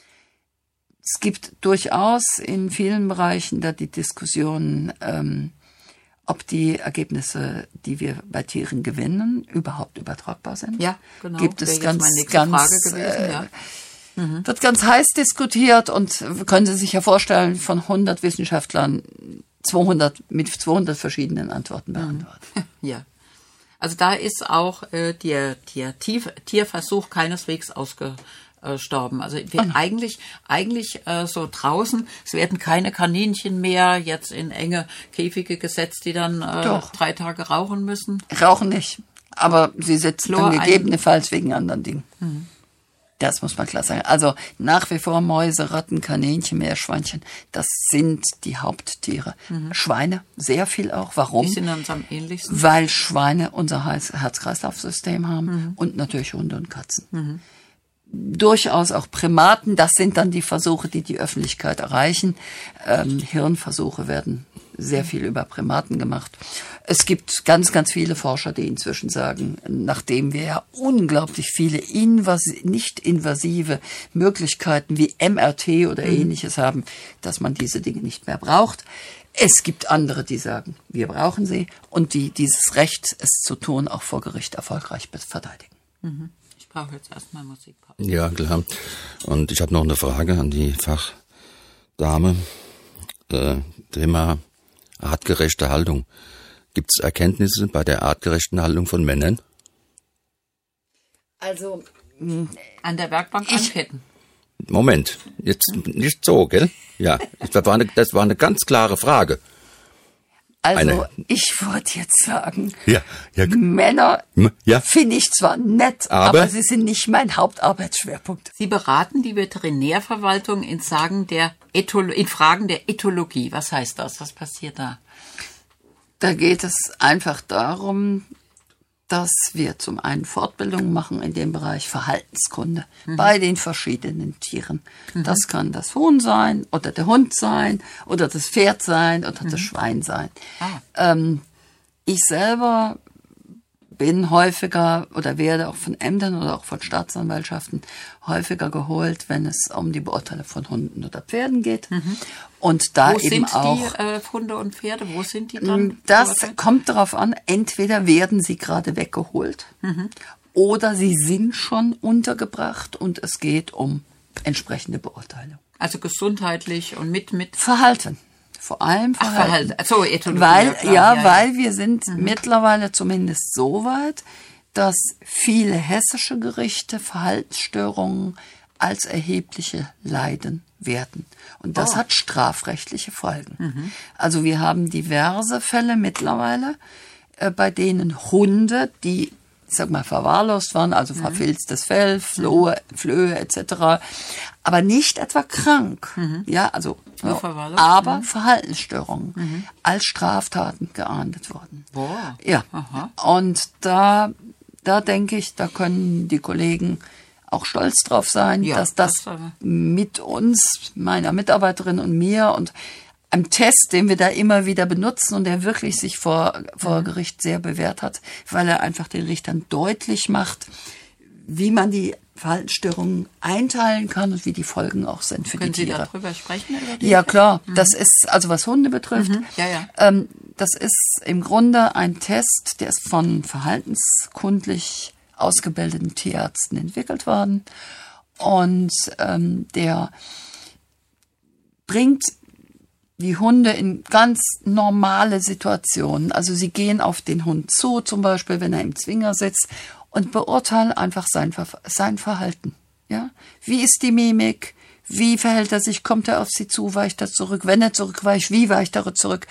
Es gibt durchaus in vielen Bereichen da die Diskussion, ähm, ob die Ergebnisse, die wir bei Tieren gewinnen, überhaupt übertragbar sind. Ja, genau. Gibt es ganz, ganz, gewesen, äh, ja. mhm. wird ganz heiß diskutiert und können Sie sich ja vorstellen, von hundert Wissenschaftlern zweihundert mit zweihundert verschiedenen Antworten beantwortet. Ja. Also da ist auch äh, der, der Tief, Tierversuch keineswegs ausge gestorben. Also wir oh. eigentlich, eigentlich äh, so draußen, es werden keine Kaninchen mehr jetzt in enge Käfige gesetzt, die dann äh, drei Tage rauchen müssen. Rauchen nicht, aber sie sitzen Chlor dann gegebenenfalls wegen anderen Dingen. Mhm. Das muss man klar sagen. Also nach wie vor Mäuse, Ratten, Kaninchen, Meerschweinchen, das sind die Haupttiere. Mhm. Schweine, sehr viel auch. Warum? Die sind uns am ähnlichsten. Weil Schweine unser Herz-Kreislauf-System haben mhm. und natürlich Hunde und Katzen. Mhm. Durchaus auch Primaten, das sind dann die Versuche, die die Öffentlichkeit erreichen. Ähm, Hirnversuche werden sehr viel über Primaten gemacht. Es gibt ganz, ganz viele Forscher, die inzwischen sagen, nachdem wir ja unglaublich viele invasi- nicht invasive Möglichkeiten wie M R T oder mhm. ähnliches haben, dass man diese Dinge nicht mehr braucht. Es gibt andere, die sagen, wir brauchen sie und die dieses Recht, es zu tun, auch vor Gericht erfolgreich verteidigen. Mhm. Ich brauche jetzt erstmal Musik. Ja, klar. Und ich habe noch eine Frage an die Fachdame. Äh, Thema artgerechte Haltung. Gibt es Erkenntnisse bei der artgerechten Haltung von Männern? Also an der Werkbank anketten. Moment, jetzt nicht so, gell? Ja, das war eine, das war eine ganz klare Frage. Also Eine. ich würde jetzt sagen, Ja, ja. Männer Ja. finde ich zwar nett, Aber? aber sie sind nicht mein Hauptarbeitsschwerpunkt. Sie beraten die Veterinärverwaltung in, Sagen der Etholo- in Fragen der Ethologie. Was heißt das? Was passiert da? Da geht es einfach darum, dass wir zum einen Fortbildungen machen in dem Bereich Verhaltenskunde mhm. bei den verschiedenen Tieren. Mhm. Das kann das Huhn sein oder der Hund sein oder das Pferd sein oder mhm. das Schwein sein. Ah. Ähm, ich selber bin häufiger oder werde auch von Ämtern oder auch von Staatsanwaltschaften häufiger geholt, wenn es um die Beurteilung von Hunden oder Pferden geht. Mhm. Und da Wo eben sind auch die äh, Hunde und Pferde? Wo sind die dann? Das kommt darauf an, entweder werden sie gerade weggeholt mhm. oder sie sind schon untergebracht und es geht um entsprechende Beurteilung. Also gesundheitlich und mit mit Verhalten. Vor allem Verhalten. Ach, Verhalten. Also Ethologie. Weil, ja, klar. ja, ja, weil ja. wir sind mhm. mittlerweile zumindest so weit, dass viele hessische Gerichte Verhaltensstörungen als erhebliche Leiden werten. Und das oh. hat strafrechtliche Folgen. Mhm. Also wir haben diverse Fälle mittlerweile, äh, bei denen Hunde, die, ich sag mal, verwahrlost waren, also mhm. verfilztes Fell, Flohe, Flöhe et cetera, aber nicht etwa krank, mhm. ja, also Nur ja, verwahrlost, aber mhm. Verhaltensstörungen Mhm. als Straftaten geahndet wurden. Boah. Ja, Aha. und da, da denke ich, da können die Kollegen auch stolz drauf sein, Ja, dass das, das war- mit uns, meiner Mitarbeiterin und mir und einem Test, den wir da immer wieder benutzen und der wirklich sich vor, vor Mhm. Gericht sehr bewährt hat, weil er einfach den Richtern deutlich macht, wie man die Verhaltensstörungen einteilen kann und wie die Folgen auch sind für Können die Sie Tiere. darüber sprechen? Über die? Ja, klar. Das ist, also was Hunde betrifft, Mhm. Ja, ja. Ähm, das ist im Grunde ein Test, der ist von verhaltenskundlich ausgebildeten Tierärzten entwickelt worden und ähm, der bringt die Hunde in ganz normale Situationen. Also sie gehen auf den Hund zu, zum Beispiel, wenn er im Zwinger sitzt und beurteilen einfach sein, Ver- sein Verhalten. Ja? Wie ist die Mimik? Wie verhält er sich? Kommt er auf sie zu? Weicht er zurück? Wenn er zurückweicht, wie weicht er zurück?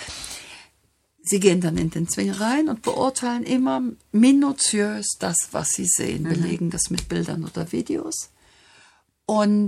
Sie gehen dann in den Zwinger rein und beurteilen immer minutiös das, was sie sehen, belegen das mit Bildern oder Videos. Und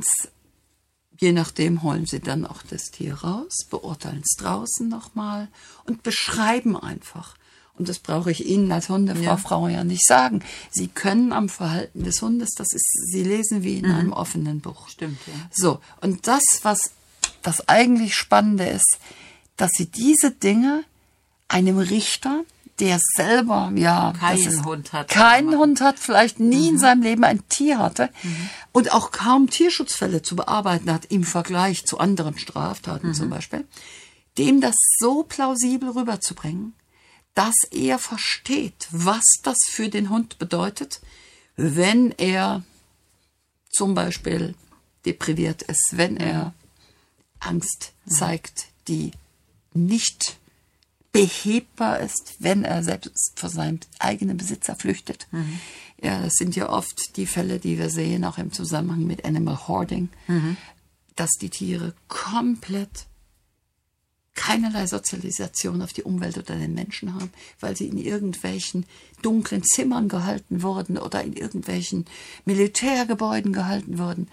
je nachdem holen sie dann auch das Tier raus, beurteilen es draußen nochmal und beschreiben einfach. Und das brauche ich Ihnen als Hundefrau Ja. ja nicht sagen. Sie können am Verhalten des Hundes, das ist, Sie lesen wie in einem offenen Buch. Stimmt, ja. So, und das, was das eigentlich Spannende ist, dass Sie diese Dinge einem Richter, der selber ja Keinen das ist, Hund hat. keinen Hund hat, vielleicht nie Mhm. in seinem Leben ein Tier hatte und auch kaum Tierschutzfälle zu bearbeiten hat im Vergleich zu anderen Straftaten zum Beispiel, dem das so plausibel rüberzubringen, dass er versteht, was das für den Hund bedeutet, wenn er zum Beispiel depriviert ist, wenn er Angst zeigt, die nicht behebbar ist, wenn er selbst vor seinem eigenen Besitzer flüchtet. Mhm. Ja, das sind ja oft die Fälle, die wir sehen, auch im Zusammenhang mit Animal Hoarding, mhm. dass die Tiere komplett keinerlei Sozialisation auf die Umwelt oder den Menschen haben, weil sie in irgendwelchen dunklen Zimmern gehalten wurden oder in irgendwelchen Militärgebäuden gehalten wurden.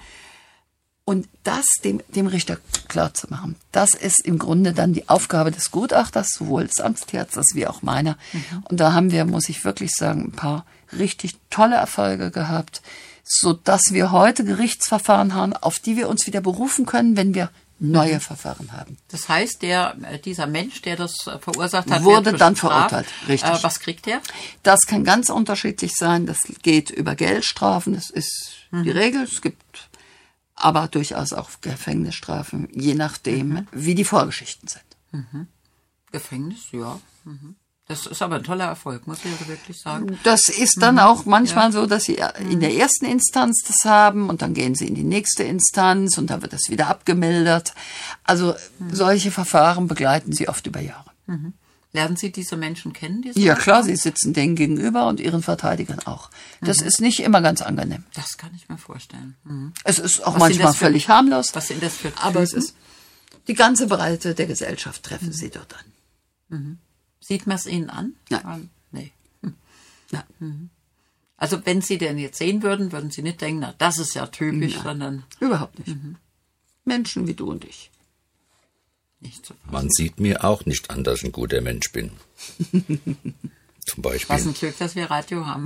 Und das dem, dem Richter klar zu machen, das ist im Grunde dann die Aufgabe des Gutachters, sowohl des Amtstierärztes wie auch meiner. Mhm. Und da haben wir, muss ich wirklich sagen, ein paar richtig tolle Erfolge gehabt, so dass wir heute Gerichtsverfahren haben, auf die wir uns wieder berufen können, wenn wir neue Verfahren haben. Das heißt, der, dieser Mensch, der das verursacht hat, wurde dann verurteilt. Richtig. Äh, was kriegt der? Das kann ganz unterschiedlich sein. Das geht über Geldstrafen. Das ist mhm. die Regel. Es gibt aber durchaus auch Gefängnisstrafen, je nachdem, mhm. wie die Vorgeschichten sind. Mhm. Gefängnis, ja. Mhm. Das ist aber ein toller Erfolg, muss ich also wirklich sagen. Das ist dann mhm. auch manchmal ja. so, dass sie in der ersten Instanz das haben und dann gehen sie in die nächste Instanz und dann wird das wieder abgemildert. Also mhm. solche Verfahren begleiten sie oft über Jahre. Mhm. Lernen Sie diese Menschen kennen? Diese ja klar, sie sitzen denen gegenüber und ihren Verteidigern auch. Das mhm. ist nicht immer ganz angenehm. Das kann ich mir vorstellen. Mhm. Es ist auch was manchmal für, völlig harmlos. Was sind das für Typen? Aber es ist die ganze Breite der Gesellschaft treffen mhm. sie dort an. Mhm. Sieht man es Ihnen an? Nein. Nee. Hm. Ja. Mhm. Also wenn Sie den jetzt sehen würden, würden Sie nicht denken, na, das ist ja typisch, Nein. sondern... Überhaupt nicht. Mhm. Menschen wie du und ich. Nicht so Man sieht mir auch nicht an, dass ich ein guter Mensch bin. Zum Beispiel. Was ein Glück, dass wir Radio haben.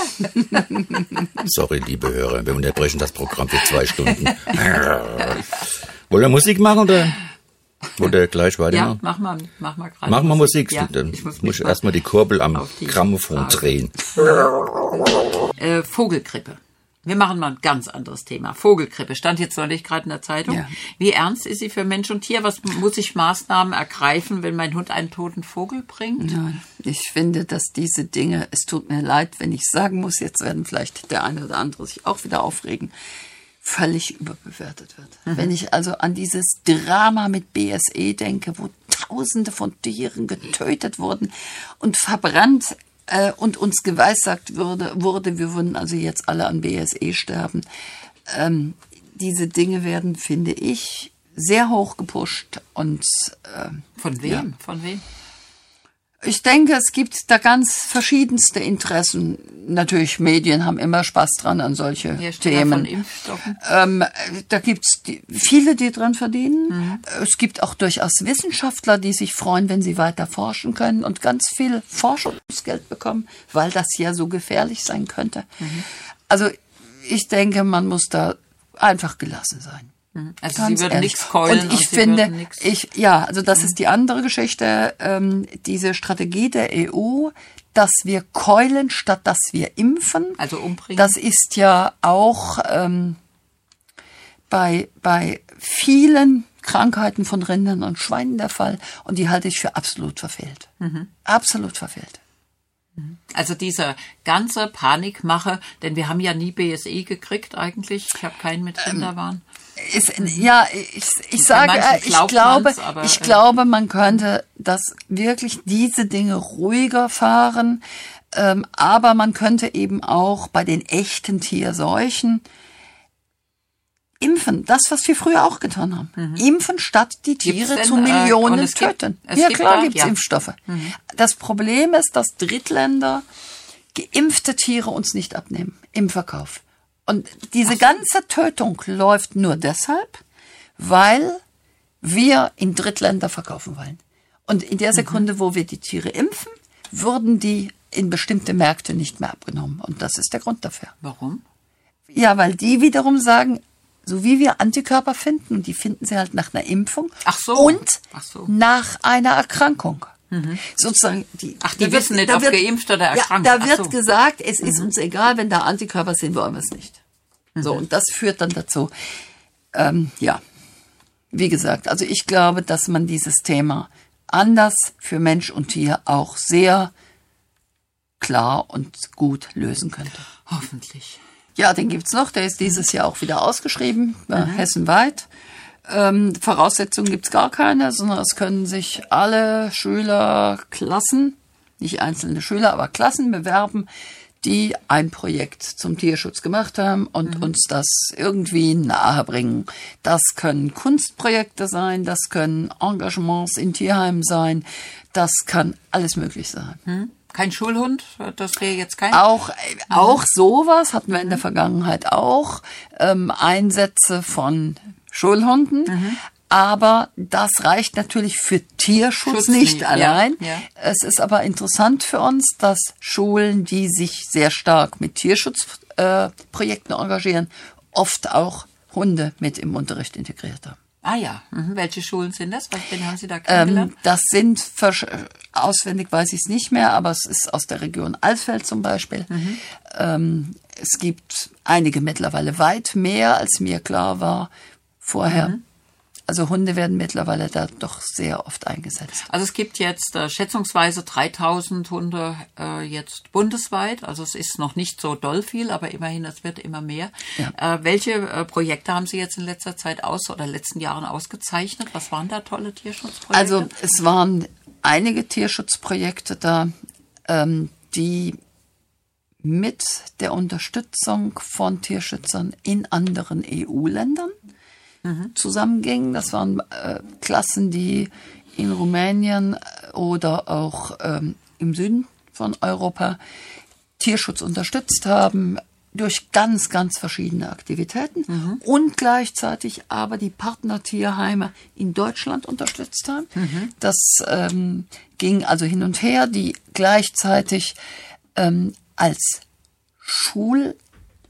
Sorry, liebe Hörer, wir unterbrechen das Programm für zwei Stunden. Wollt ihr Musik machen oder... Oder gleich weitermachen? Ja, mach mal, mach mal gerade. Mach mal Musik. Ja, dann ich muss, muss ich erstmal die Kurbel am Grammophon drehen. Äh, Vogelgrippe. Wir machen mal ein ganz anderes Thema. Vogelgrippe. Stand jetzt neulich gerade in der Zeitung. Ja. Wie ernst ist sie für Mensch und Tier? Was muss ich Maßnahmen ergreifen, wenn mein Hund einen toten Vogel bringt? Nein, ich finde, dass diese Dinge, es tut mir leid, wenn ich sagen muss, jetzt werden vielleicht der eine oder andere sich auch wieder aufregen, völlig überbewertet wird. Mhm. Wenn ich also an dieses Drama mit B S E denke, wo Tausende von Tieren getötet wurden und verbrannt äh, und uns geweissagt wurde, wurde, wir würden also jetzt alle an B S E sterben. Ähm, diese Dinge werden, finde ich, sehr hoch gepusht. Und, äh, von wem? Ja. Von wem? Ich denke, es gibt da ganz verschiedenste Interessen. Natürlich, Medien haben immer Spaß dran an solche ja, Themen. Von Impfstoffen. Ähm, da gibt's die, viele, die dran verdienen. Mhm. Es gibt auch durchaus Wissenschaftler, die sich freuen, wenn sie weiter forschen können und ganz viel Forschungsgeld bekommen, weil das ja so gefährlich sein könnte. Mhm. Also ich denke, man muss da einfach gelassen sein. Also ganz Sie würden nichts keulen. Und ich und finde, ich ja, also das mhm. ist die andere Geschichte, ähm, diese Strategie der E U, dass wir keulen, statt dass wir impfen. Also umbringen. Das ist ja auch ähm, bei, bei vielen Krankheiten von Rindern und Schweinen der Fall. Und die halte ich für absolut verfehlt. Mhm. Absolut verfehlt. Also diese ganze Panikmache, denn wir haben ja nie B S E gekriegt eigentlich. Ich habe keinen mit Rinderwahn. Ist, ja, ich, ich sage, ich glaube, aber, ich glaube, man könnte das wirklich diese Dinge ruhiger fahren, ähm, aber man könnte eben auch bei den echten Tierseuchen impfen. Das, was wir früher auch getan haben. Mhm. Impfen, statt die Tiere denn, zu Millionen äh, töten. Gibt, ja, gibt klar da, gibt's ja. Impfstoffe. Mhm. Das Problem ist, dass Drittländer geimpfte Tiere uns nicht abnehmen im Verkauf. Und diese so. ganze Tötung läuft nur deshalb, weil wir in Drittländer verkaufen wollen. Und in der Sekunde, mhm. wo wir die Tiere impfen, würden die in bestimmte Märkte nicht mehr abgenommen. Und das ist der Grund dafür. Warum? Ja, weil die wiederum sagen, so wie wir Antikörper finden, und die finden sie halt nach einer Impfung Ach so. und Ach so. nach einer Erkrankung. Mhm. Sozusagen die, Ach, die wissen wird, nicht, ob wird, geimpft oder erkrankt. Ja, da wird so. gesagt, es ist mhm. uns egal, wenn da Antikörper sind, wollen wir es nicht. Mhm. So, und das führt dann dazu, ähm, ja, wie gesagt, also ich glaube, dass man dieses Thema anders für Mensch und Tier auch sehr klar und gut lösen könnte. Hoffentlich. Ja, den gibt's noch, der ist dieses Jahr auch wieder ausgeschrieben, äh, mhm. hessenweit. Ähm, Voraussetzungen gibt's gar keine, sondern es können sich alle Schüler, Klassen, nicht einzelne Schüler, aber Klassen bewerben, die ein Projekt zum Tierschutz gemacht haben und mhm. uns das irgendwie nahebringen. Das können Kunstprojekte sein, das können Engagements in Tierheimen sein, das kann alles möglich sein. Mhm. Kein Schulhund? Das wäre jetzt kein... Auch, auch sowas hatten wir in der Vergangenheit auch. Ähm, Einsätze von Schulhunden. Mhm. Aber das reicht natürlich für Tierschutz Schutz nicht, nicht allein. Ja, ja. Es ist aber interessant für uns, dass Schulen, die sich sehr stark mit Tierschutzprojekten äh, engagieren, oft auch Hunde mit im Unterricht integriert haben. Ah ja, mhm. Welche Schulen sind das? Was wen haben Sie da kennengelernt? Ähm, das sind, auswendig weiß ich es nicht mehr, aber es ist aus der Region Alsfeld zum Beispiel. Mhm. Ähm, es gibt einige mittlerweile weit mehr, als mir klar war vorher. Mhm. Also Hunde werden mittlerweile da doch sehr oft eingesetzt. Also es gibt jetzt äh, schätzungsweise dreitausend Hunde äh, jetzt bundesweit. Also es ist noch nicht so doll viel, aber immerhin, es wird immer mehr. Ja. Äh, welche äh, Projekte haben Sie jetzt in letzter Zeit aus oder in den letzten Jahren ausgezeichnet? Was waren da tolle Tierschutzprojekte? Also es waren einige Tierschutzprojekte da, ähm, die mit der Unterstützung von Tierschützern in anderen E U-Ländern mhm. zusammengingen. Das waren äh, Klassen, die in Rumänien oder auch ähm, im Süden von Europa Tierschutz unterstützt haben durch ganz, ganz verschiedene Aktivitäten mhm. und gleichzeitig aber die Partnertierheime in Deutschland unterstützt haben. Mhm. Das ähm, ging also hin und her, die gleichzeitig ähm, als Schulstunden,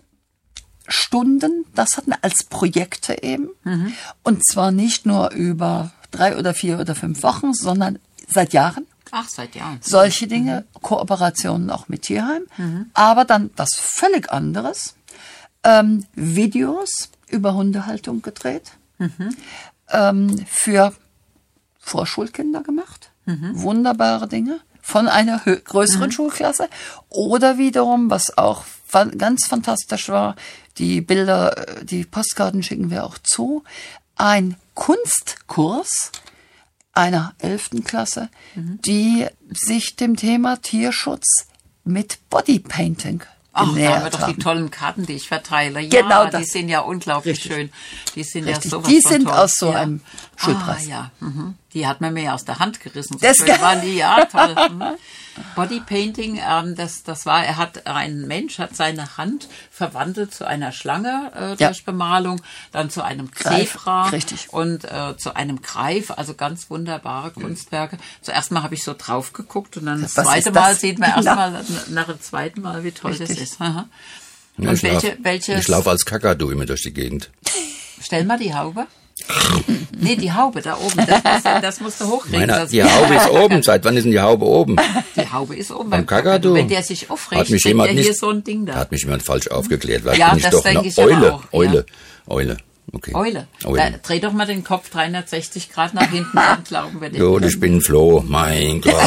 das hatten wir als Projekte eben. Mhm. Und zwar nicht nur über drei oder vier oder fünf Wochen, sondern seit Jahren. Ach, seit Jahren. Solche Dinge, mhm. Kooperationen auch mit Tierheim. Mhm. Aber dann was völlig anderes. Ähm, Videos über Hundehaltung gedreht. Mhm. Ähm, für Vorschulkinder gemacht. Mhm. Wunderbare Dinge. Von einer hö- größeren mhm. Schulklasse. Oder wiederum, was auch fa- ganz fantastisch war, die Bilder, die Postkarten schicken wir auch zu, ein Kunstkurs einer elften Klasse, mhm. die sich dem Thema Tierschutz mit Bodypainting Ach, da haben wir doch haben. die tollen Karten, die ich verteile. Ja, genau die das. sind ja unglaublich Richtig. schön. Die sind Richtig. ja sowas Die von sind toll. aus so ja. einem Schulpreis. Ah, ja. Mhm. Die hat man mir ja aus der Hand gerissen. So Das schön waren die, ja, toll. Mhm. Bodypainting, ähm, das, das war, er hat, ein Mensch hat seine Hand verwandelt zu einer Schlange äh, durch ja. Bemalung, dann zu einem Zebra Richtig. und äh, zu einem Greif, also ganz wunderbare Kunstwerke. Zuerst mal habe ich so drauf geguckt und dann das Was zweite Mal das? sieht man erst mal nach dem zweiten Mal, wie toll Richtig. das ist. Aha. Ja, und ich welche, lauf, welches? Ich laufe als Kakadu immer durch die Gegend. Stell mal die Haube. Nee, die Haube da oben. Das musst du, das musst du hochkriegen. Meiner, das die Haube ist oben. Seit wann ist denn die Haube oben? Die Haube ist oben beim Kakadu. Wenn der sich aufregt, hat mich kriegt jemand der hier nicht, so ein Ding da. Hat mich jemand falsch aufgeklärt. Weil Ja, bin ich das doch denke eine ich aber Eule. auch, ja. Eule. Eule. Okay. Eule. Eule. Da, dreh doch mal den Kopf dreihundertsechzig Grad nach hinten, dann glauben wir dir. Jo, ich bin Flo. Mein Gott.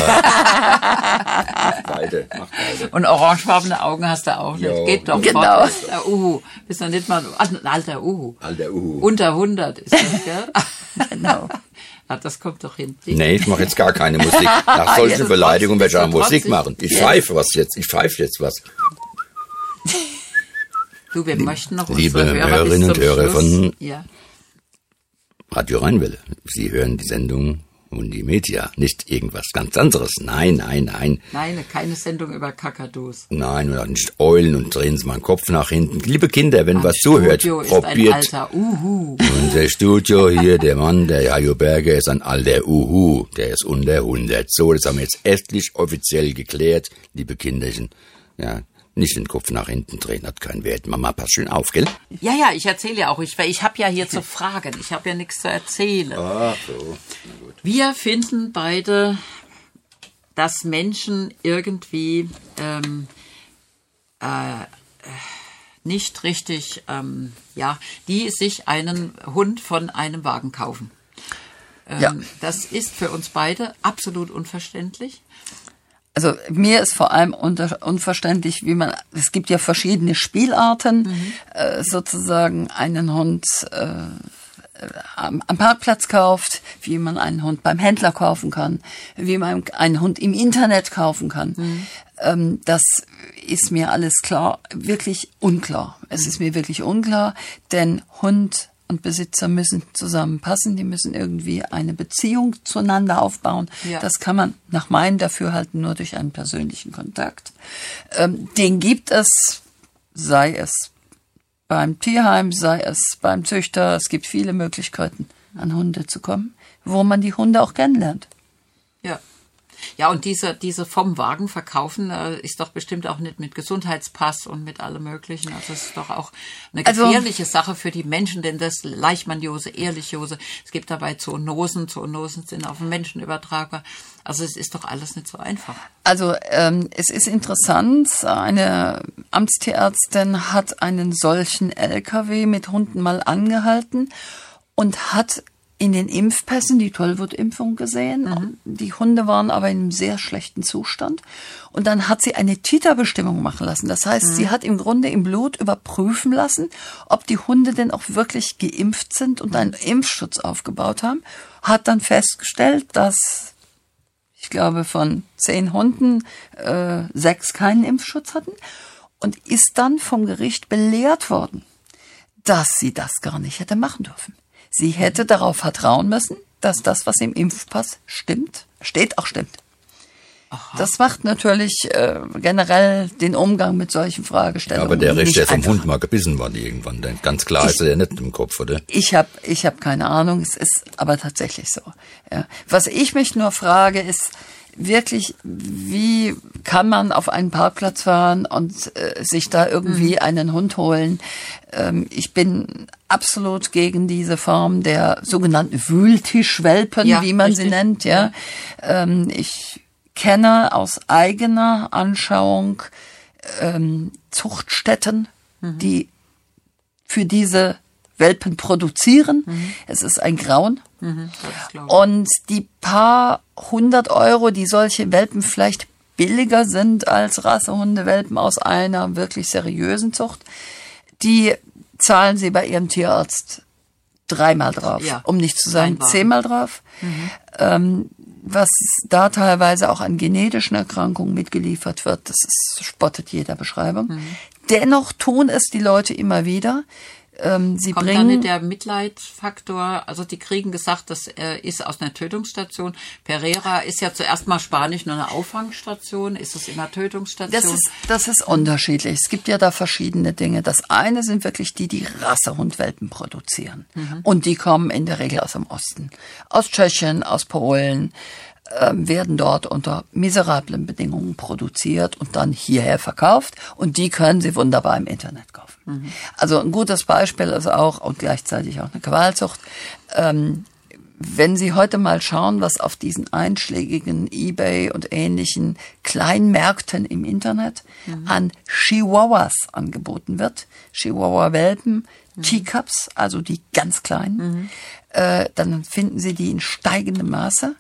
Beide. Mach beide. Und orangefarbene Augen hast du auch nicht. Jo. Geht doch. Genau. Fort. Der Uhu. Bist noch nicht mal ein alter Uhu. Alter Uhu. Unter hundert ist das, gell? Genau. Ja, das kommt doch hin. Nee, ich mache jetzt gar keine Musik. Nach solchen Ja, Beleidigungen werde ich auch trotzdem- Musik machen. Ich Ja. pfeife was jetzt. Ich pfeife jetzt was. Du, wir möchten noch Liebe unsere Hörer Hörerinnen bis zum und Hörer Schluss. von- Ja. Radio Rheinwelle. Sie hören die Sendung Hundimedia. Nicht irgendwas ganz anderes. Nein, nein, nein. Nein, keine Sendung über Kakadus. Nein, und auch nicht Eulen und drehen Sie mal den Kopf nach hinten. Liebe Kinder, wenn Am was zuhört, Studio ist ein probiert. alter Uhu. Unser Studio hier, der Mann, der Hajo Berger, ist ein alter Uhu. Der ist unter hundert. So, das haben wir jetzt endlich offiziell geklärt, liebe Kinderchen. Ja, nicht den Kopf nach hinten drehen, hat keinen Wert. Mama, pass schön auf, gell? Ja, ja, ich erzähle ja auch. Ich, ich habe ja hier zu fragen. Ich habe ja nichts zu erzählen. Ach so. Wir finden beide, dass Menschen irgendwie ähm, äh, nicht richtig, ähm, ja, die sich einen Hund von einem Wagen kaufen. Ähm, Ja. Das ist für uns beide absolut unverständlich. Also mir ist vor allem unter, unverständlich, wie man, es gibt ja verschiedene Spielarten, mhm. äh, sozusagen einen Hund äh, am, am Parkplatz kauft, wie man einen Hund beim Händler kaufen kann, wie man einen Hund im Internet kaufen kann. Mhm. Ähm, das ist mir alles klar, wirklich unklar. Es mhm. ist mir wirklich unklar, denn Hund und Besitzer müssen zusammenpassen, die müssen irgendwie eine Beziehung zueinander aufbauen. Ja. Das kann man nach meinem Dafürhalten nur durch einen persönlichen Kontakt. Ähm, den gibt es, sei es beim Tierheim, sei es beim Züchter. Es gibt viele Möglichkeiten, an Hunde zu kommen, wo man die Hunde auch kennenlernt. Ja. Ja, und diese, diese vom Wagen verkaufen äh, ist doch bestimmt auch nicht mit Gesundheitspass und mit allem Möglichen. Also es ist doch auch eine gefährliche also, Sache für die Menschen, denn das Leishmaniose, Ehrlichiose, es gibt dabei Zoonosen, Zoonosen sind auf den Menschen übertragbar. Also es ist doch alles nicht so einfach. Also ähm, es ist interessant, eine Amtstierärztin hat einen solchen L K W mit Hunden mal angehalten und hat in den Impfpässen die Tollwutimpfung gesehen. Mhm. Die Hunde waren aber in einem sehr schlechten Zustand. Und dann hat sie eine Titerbestimmung machen lassen. Das heißt, mhm. sie hat im Grunde im Blut überprüfen lassen, ob die Hunde denn auch wirklich geimpft sind und einen Impfschutz aufgebaut haben. Hat dann festgestellt, dass, ich glaube, von zehn Hunden äh, sechs keinen Impfschutz hatten. Und ist dann vom Gericht belehrt worden, dass sie das gar nicht hätte machen dürfen. Sie hätte darauf vertrauen müssen, dass das, was im Impfpass stimmt, steht, auch stimmt. Aha. Das macht natürlich äh, generell den Umgang mit solchen Fragestellungen. Ja, aber der Rest, der vom Hund mal gebissen war, irgendwann, denn ganz klar ich, ist er ja nicht im Kopf, oder? Ich habe ich hab keine Ahnung, es ist aber tatsächlich so. Ja. Was ich mich nur frage, ist wirklich, wie kann man auf einen Parkplatz fahren und äh, sich da irgendwie mhm. einen Hund holen? Ähm, ich bin absolut gegen diese Form der sogenannten Wühltischwelpen, ja, wie man richtig. sie nennt. Ja, ja. Ähm, ich kenne aus eigener Anschauung ähm, Zuchtstätten, mhm. die für diese Welpen produzieren. Mhm. Es ist ein Grauen. Mhm, und die paar hundert Euro, die solche Welpen vielleicht billiger sind als Rassehundewelpen aus einer wirklich seriösen Zucht, die zahlen sie bei ihrem Tierarzt dreimal drauf, ja, um nicht zu sagen zehnmal drauf. Mhm. Ähm, was da teilweise auch an genetischen Erkrankungen mitgeliefert wird, das ist, spottet jeder Beschreibung. Mhm. Dennoch tun es die Leute immer wieder. Ähm, sie Kommt bringen dann nicht der Mitleidfaktor, also die kriegen gesagt, das äh, ist aus einer Tötungsstation. Pereira ist ja zuerst mal Spanisch nur eine Auffangstation, ist es immer Tötungsstation? Das ist, das ist unterschiedlich. Es gibt ja da verschiedene Dinge. Das eine sind wirklich die, die Rassehundwelpen produzieren. Mhm. Und die kommen in der Regel aus dem Osten. Aus Tschechien, aus Polen, äh, werden dort unter miserablen Bedingungen produziert und dann hierher verkauft. Und die können Sie wunderbar im Internet kaufen. Mhm. Also ein gutes Beispiel ist auch, und gleichzeitig auch eine Qualzucht, ähm, wenn Sie heute mal schauen, was auf diesen einschlägigen eBay und ähnlichen Kleinmärkten im Internet mhm. an Chihuahuas angeboten wird, Chihuahua-Welpen, mhm. Teacups, also die ganz kleinen, mhm. äh, dann finden Sie die in steigendem Maße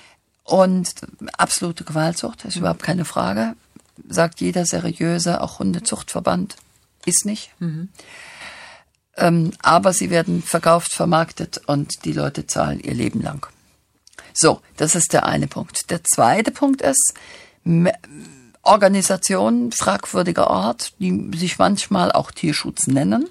und absolute Qualzucht, ist mhm. überhaupt keine Frage, sagt jeder seriöse, auch Hundezuchtverband. Ist nicht. Mhm. Ähm, aber sie werden verkauft, vermarktet und die Leute zahlen ihr Leben lang. So, das ist der eine Punkt. Der zweite Punkt ist, M- Organisationen fragwürdiger Art, die sich manchmal auch Tierschutz nennen,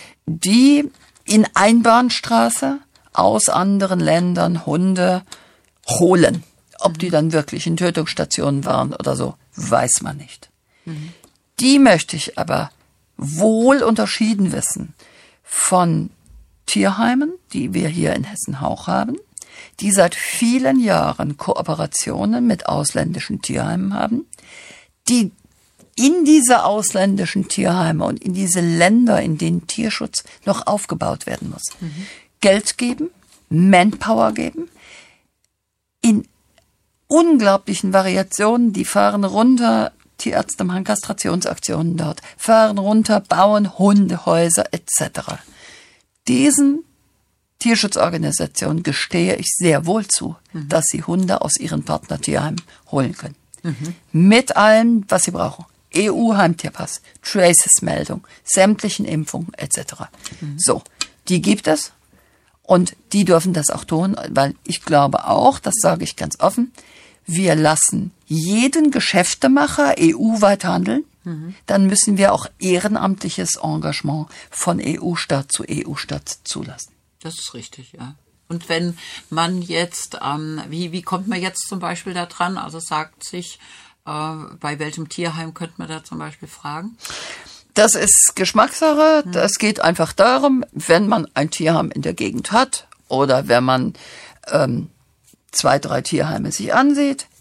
die in Einbahnstraße aus anderen Ländern Hunde holen. Ob die dann wirklich in Tötungsstationen waren oder so, weiß man nicht. Mhm. Die möchte ich aber wohl unterschieden wissen von Tierheimen, die wir hier in Hessen-Hauch haben, die seit vielen Jahren Kooperationen mit ausländischen Tierheimen haben, die in diese ausländischen Tierheime und in diese Länder, in denen Tierschutz noch aufgebaut werden muss, mhm. Geld geben, Manpower geben, in unglaublichen Variationen, die fahren runter, Tierärzte machen Kastrationsaktionen dort, fahren runter, bauen Hundehäuser et cetera. Diesen Tierschutzorganisationen gestehe ich sehr wohl zu, mhm. dass sie Hunde aus ihren Partnertierheimen holen können. Mhm. Mit allem, was sie brauchen. E U-Heimtierpass, Traces-Meldung, sämtlichen Impfungen et cetera. Mhm. So, die gibt es und die dürfen das auch tun, weil ich glaube auch, das sage ich ganz offen, wir lassen jeden Geschäftemacher E U-weit handeln, mhm. dann müssen wir auch ehrenamtliches Engagement von E U-Staat zu E U-Staat zulassen. Das ist richtig, ja. Und wenn man jetzt, ähm, wie, wie kommt man jetzt zum Beispiel da dran? Also sagt sich, äh, bei welchem Tierheim könnte man da zum Beispiel fragen? Das ist Geschmackssache. Mhm. Das geht einfach darum, wenn man ein Tierheim in der Gegend hat oder wenn man ähm, zwei, drei Tierheime sich ansieht,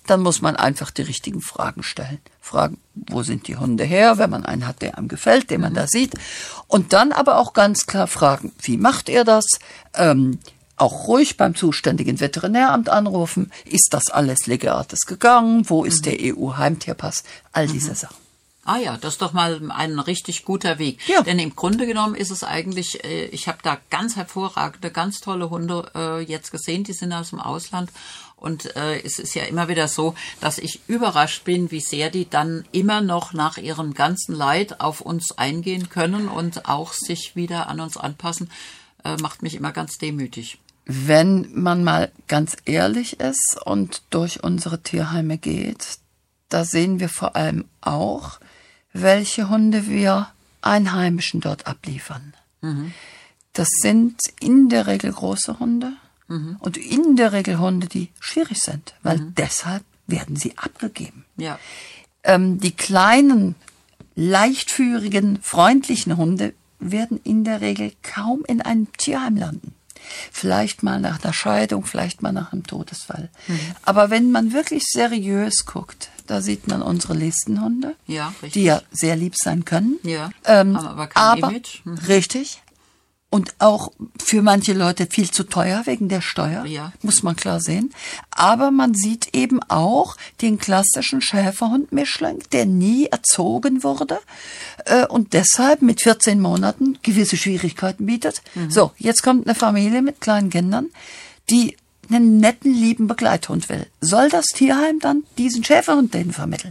dann muss man einfach die richtigen Fragen stellen. Fragen, wo sind die Hunde her, wenn man einen hat, der einem gefällt, den man da sieht. Und dann aber auch ganz klar fragen, wie macht ihr das? Ähm, auch ruhig beim zuständigen Veterinäramt anrufen. Ist das alles legates gegangen? Wo ist der E U-Heimtierpass? All diese mhm. Sachen. Ah ja, das ist doch mal ein richtig guter Weg. Ja. Denn im Grunde genommen ist es eigentlich, äh, ich habe da ganz hervorragende, ganz tolle Hunde äh, jetzt gesehen, die sind aus dem Ausland. Und äh, es ist ja immer wieder so, dass ich überrascht bin, wie sehr die dann immer noch nach ihrem ganzen Leid auf uns eingehen können und auch sich wieder an uns anpassen. Äh, macht mich immer ganz demütig. Wenn man mal ganz ehrlich ist und durch unsere Tierheime geht, da sehen wir vor allem auch, welche Hunde wir Einheimischen dort abliefern. Mhm. Das sind in der Regel große Hunde mhm. und in der Regel Hunde, die schwierig sind, weil mhm. deshalb werden sie abgegeben. Ja. Ähm, die kleinen, leichtführigen, freundlichen Hunde werden in der Regel kaum in einem Tierheim landen. Vielleicht mal nach einer Scheidung, vielleicht mal nach einem Todesfall. Mhm. Aber wenn man wirklich seriös guckt, da sieht man unsere Listenhunde, ja, richtig. Die ja sehr lieb sein können. Ja, ähm, haben aber kein aber, Image. Mhm. Richtig. Und auch für manche Leute viel zu teuer wegen der Steuer, ja. muss man klar sehen. Aber man sieht eben auch den klassischen Schäferhund-Mischling, der nie erzogen wurde äh, und deshalb mit vierzehn Monaten gewisse Schwierigkeiten bietet. Mhm. So, jetzt kommt eine Familie mit kleinen Kindern, die einen netten, lieben Begleithund will. Soll das Tierheim dann diesen Schäferhund denen vermitteln?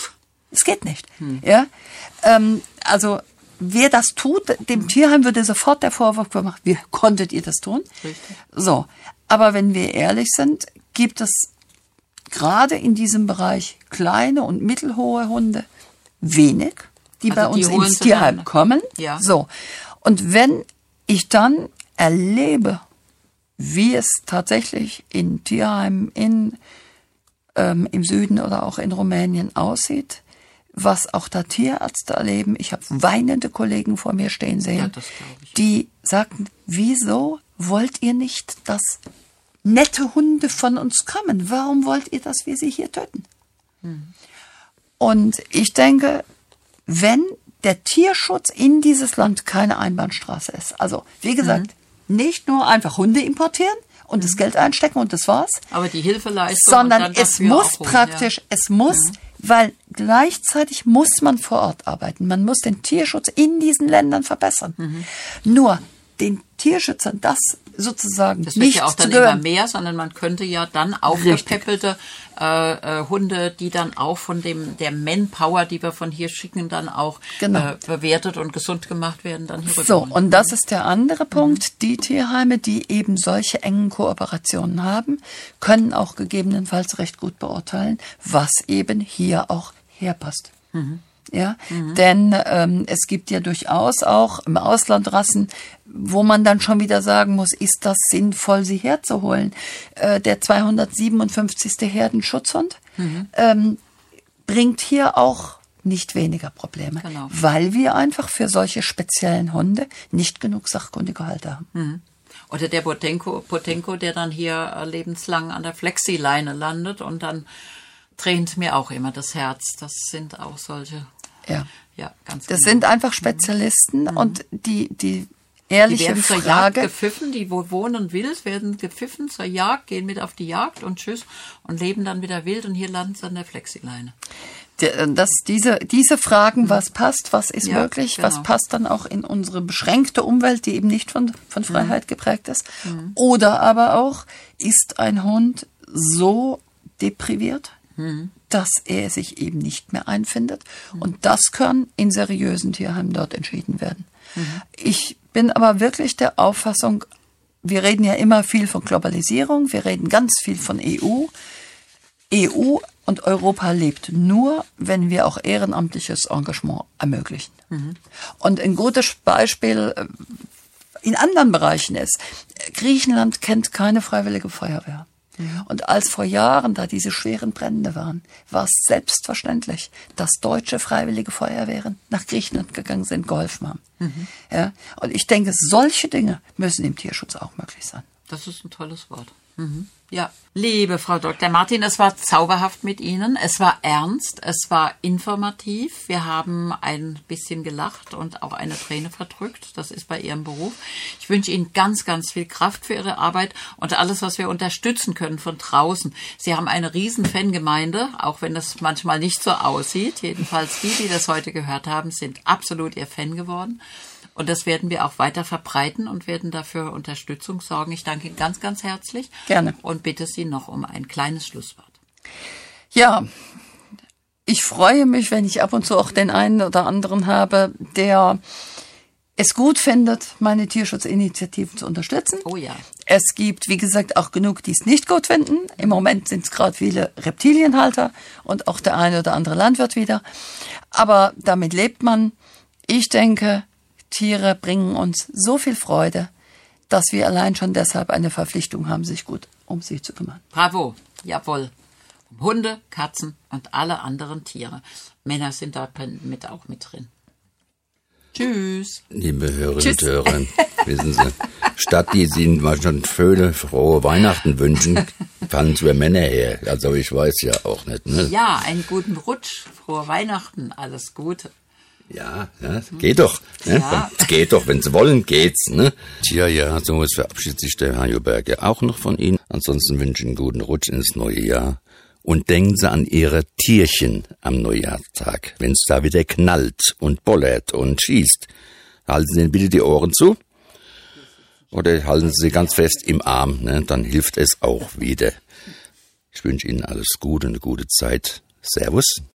Es geht nicht. Mhm. Ja, ähm, also wer das tut, dem Tierheim würde sofort der Vorwurf gemacht, wie konntet ihr das tun? Richtig. So, aber wenn wir ehrlich sind, gibt es gerade in diesem Bereich kleine und mittelhohe Hunde wenig, die also bei uns die ins Tierheim dann kommen. Ja. So, und wenn ich dann erlebe, wie es tatsächlich in Tierheimen in, ähm, im Süden oder auch in Rumänien aussieht, was auch da Tierärzte erleben. Ich habe weinende Kollegen vor mir stehen sehen, ja, das glaub ich. Die sagten, wieso wollt ihr nicht, dass nette Hunde von uns kommen? Warum wollt ihr, dass wir sie hier töten? Hm. Und ich denke, wenn der Tierschutz in dieses Land keine Einbahnstraße ist, also wie gesagt, mhm. nicht nur einfach Hunde importieren und mhm. das Geld einstecken und das war's. Aber die Hilfeleistung, sondern es muss holen, praktisch, ja. es muss, mhm. weil gleichzeitig muss man vor Ort arbeiten. Man muss den Tierschutz in diesen Ländern verbessern. Mhm. Nur den Tierschützern das sozusagen das wird nicht ja auch zu dann gönnen. immer mehr, sondern man könnte ja dann aufgepeppelte äh, äh, Hunde, die dann auch von dem der Manpower, die wir von hier schicken, dann auch genau. äh, bewertet und gesund gemacht werden, dann hier So, und das ist der andere Punkt. Mhm. Die Tierheime, die eben solche engen Kooperationen haben, können auch gegebenenfalls recht gut beurteilen, was eben hier auch herpasst. Mhm. Ja, mhm. denn ähm, es gibt ja durchaus auch im Ausland Rassen, wo man dann schon wieder sagen muss, ist das sinnvoll, sie herzuholen? Äh, der zweihundertsiebenundfünfzigste Herdenschutzhund mhm. ähm, bringt hier auch nicht weniger Probleme, genau. weil wir einfach für solche speziellen Hunde nicht genug sachkundige Halter haben. Mhm. Oder der Potenko, Potenko, der dann hier lebenslang an der Flexileine landet und dann tränt mir auch immer das Herz. Das sind auch solche. Ja, ja ganz Das genau. sind einfach Spezialisten mhm. und die, die ehrliche die werden Frage. zur Jagd gepfiffen, die wo wohnen wild, werden gepfiffen zur Jagd, gehen mit auf die Jagd und tschüss und leben dann wieder wild und hier landen sie an der Flexileine. Das, diese, diese Fragen, was passt, was ist ja, möglich, genau. was passt dann auch in unsere beschränkte Umwelt, die eben nicht von, von Freiheit mhm. geprägt ist. Mhm. Oder aber auch, ist ein Hund so depriviert, mhm. dass er sich eben nicht mehr einfindet. Mhm. Und das kann in seriösen Tierheimen dort entschieden werden. Mhm. Ich bin aber wirklich der Auffassung, wir reden ja immer viel von Globalisierung, wir reden ganz viel von E U. E U und Europa lebt nur, wenn wir auch ehrenamtliches Engagement ermöglichen. Mhm. Und ein gutes Beispiel in anderen Bereichen ist, Griechenland kennt keine freiwillige Feuerwehr. Mhm. Und als vor Jahren da diese schweren Brände waren, war es selbstverständlich, dass deutsche freiwillige Feuerwehren nach Griechenland gegangen sind, geholfen haben. Mhm. Ja? Und ich denke, solche Dinge müssen im Tierschutz auch möglich sein. Das ist ein tolles Wort. Mhm. Ja, liebe Frau Doktor Martin, es war zauberhaft mit Ihnen. Es war ernst, es war informativ. Wir haben ein bisschen gelacht und auch eine Träne verdrückt. Das ist bei Ihrem Beruf. Ich wünsche Ihnen ganz, ganz viel Kraft für Ihre Arbeit und alles, was wir unterstützen können von draußen. Sie haben eine riesen Fangemeinde, auch wenn das manchmal nicht so aussieht. Jedenfalls die, die das heute gehört haben, sind absolut Ihr Fan geworden. Und das werden wir auch weiter verbreiten und werden dafür Unterstützung sorgen. Ich danke Ihnen ganz, ganz herzlich. Gerne. Und bitte Sie noch um ein kleines Schlusswort. Ja, ich freue mich, wenn ich ab und zu auch den einen oder anderen habe, der es gut findet, meine Tierschutzinitiativen zu unterstützen. Oh ja. Es gibt, wie gesagt, auch genug, die es nicht gut finden. Im Moment sind es gerade viele Reptilienhalter und auch der eine oder andere Landwirt wieder. Aber damit lebt man. Ich denke, Tiere bringen uns so viel Freude, dass wir allein schon deshalb eine Verpflichtung haben, sich gut um sie zu kümmern. Bravo, jawohl. Um Hunde, Katzen und alle anderen Tiere. Männer sind da mit auch mit drin. Tschüss. Liebe Hörerinnen und Hörer, wissen Sie, statt die Ihnen mal schon schöne, frohe Weihnachten wünschen, fallen es über Männer her. Also ich weiß ja auch nicht. Ne? Ja, einen guten Rutsch, frohe Weihnachten, alles Gute. Ja, ja, geht doch. Ne? Ja. Geht doch, wenn Sie wollen, geht's. Ne? Tja, ja, so verabschiedet sich der Hajo Berger auch noch von Ihnen. Ansonsten wünsche ich einen guten Rutsch ins neue Jahr. Und denken Sie an Ihre Tierchen am Neujahrstag, wenn es da wieder knallt und bollert und schießt. Halten Sie ihnen bitte die Ohren zu oder halten Sie sie ganz fest im Arm, ne? Dann hilft es auch wieder. Ich wünsche Ihnen alles Gute und eine gute Zeit. Servus.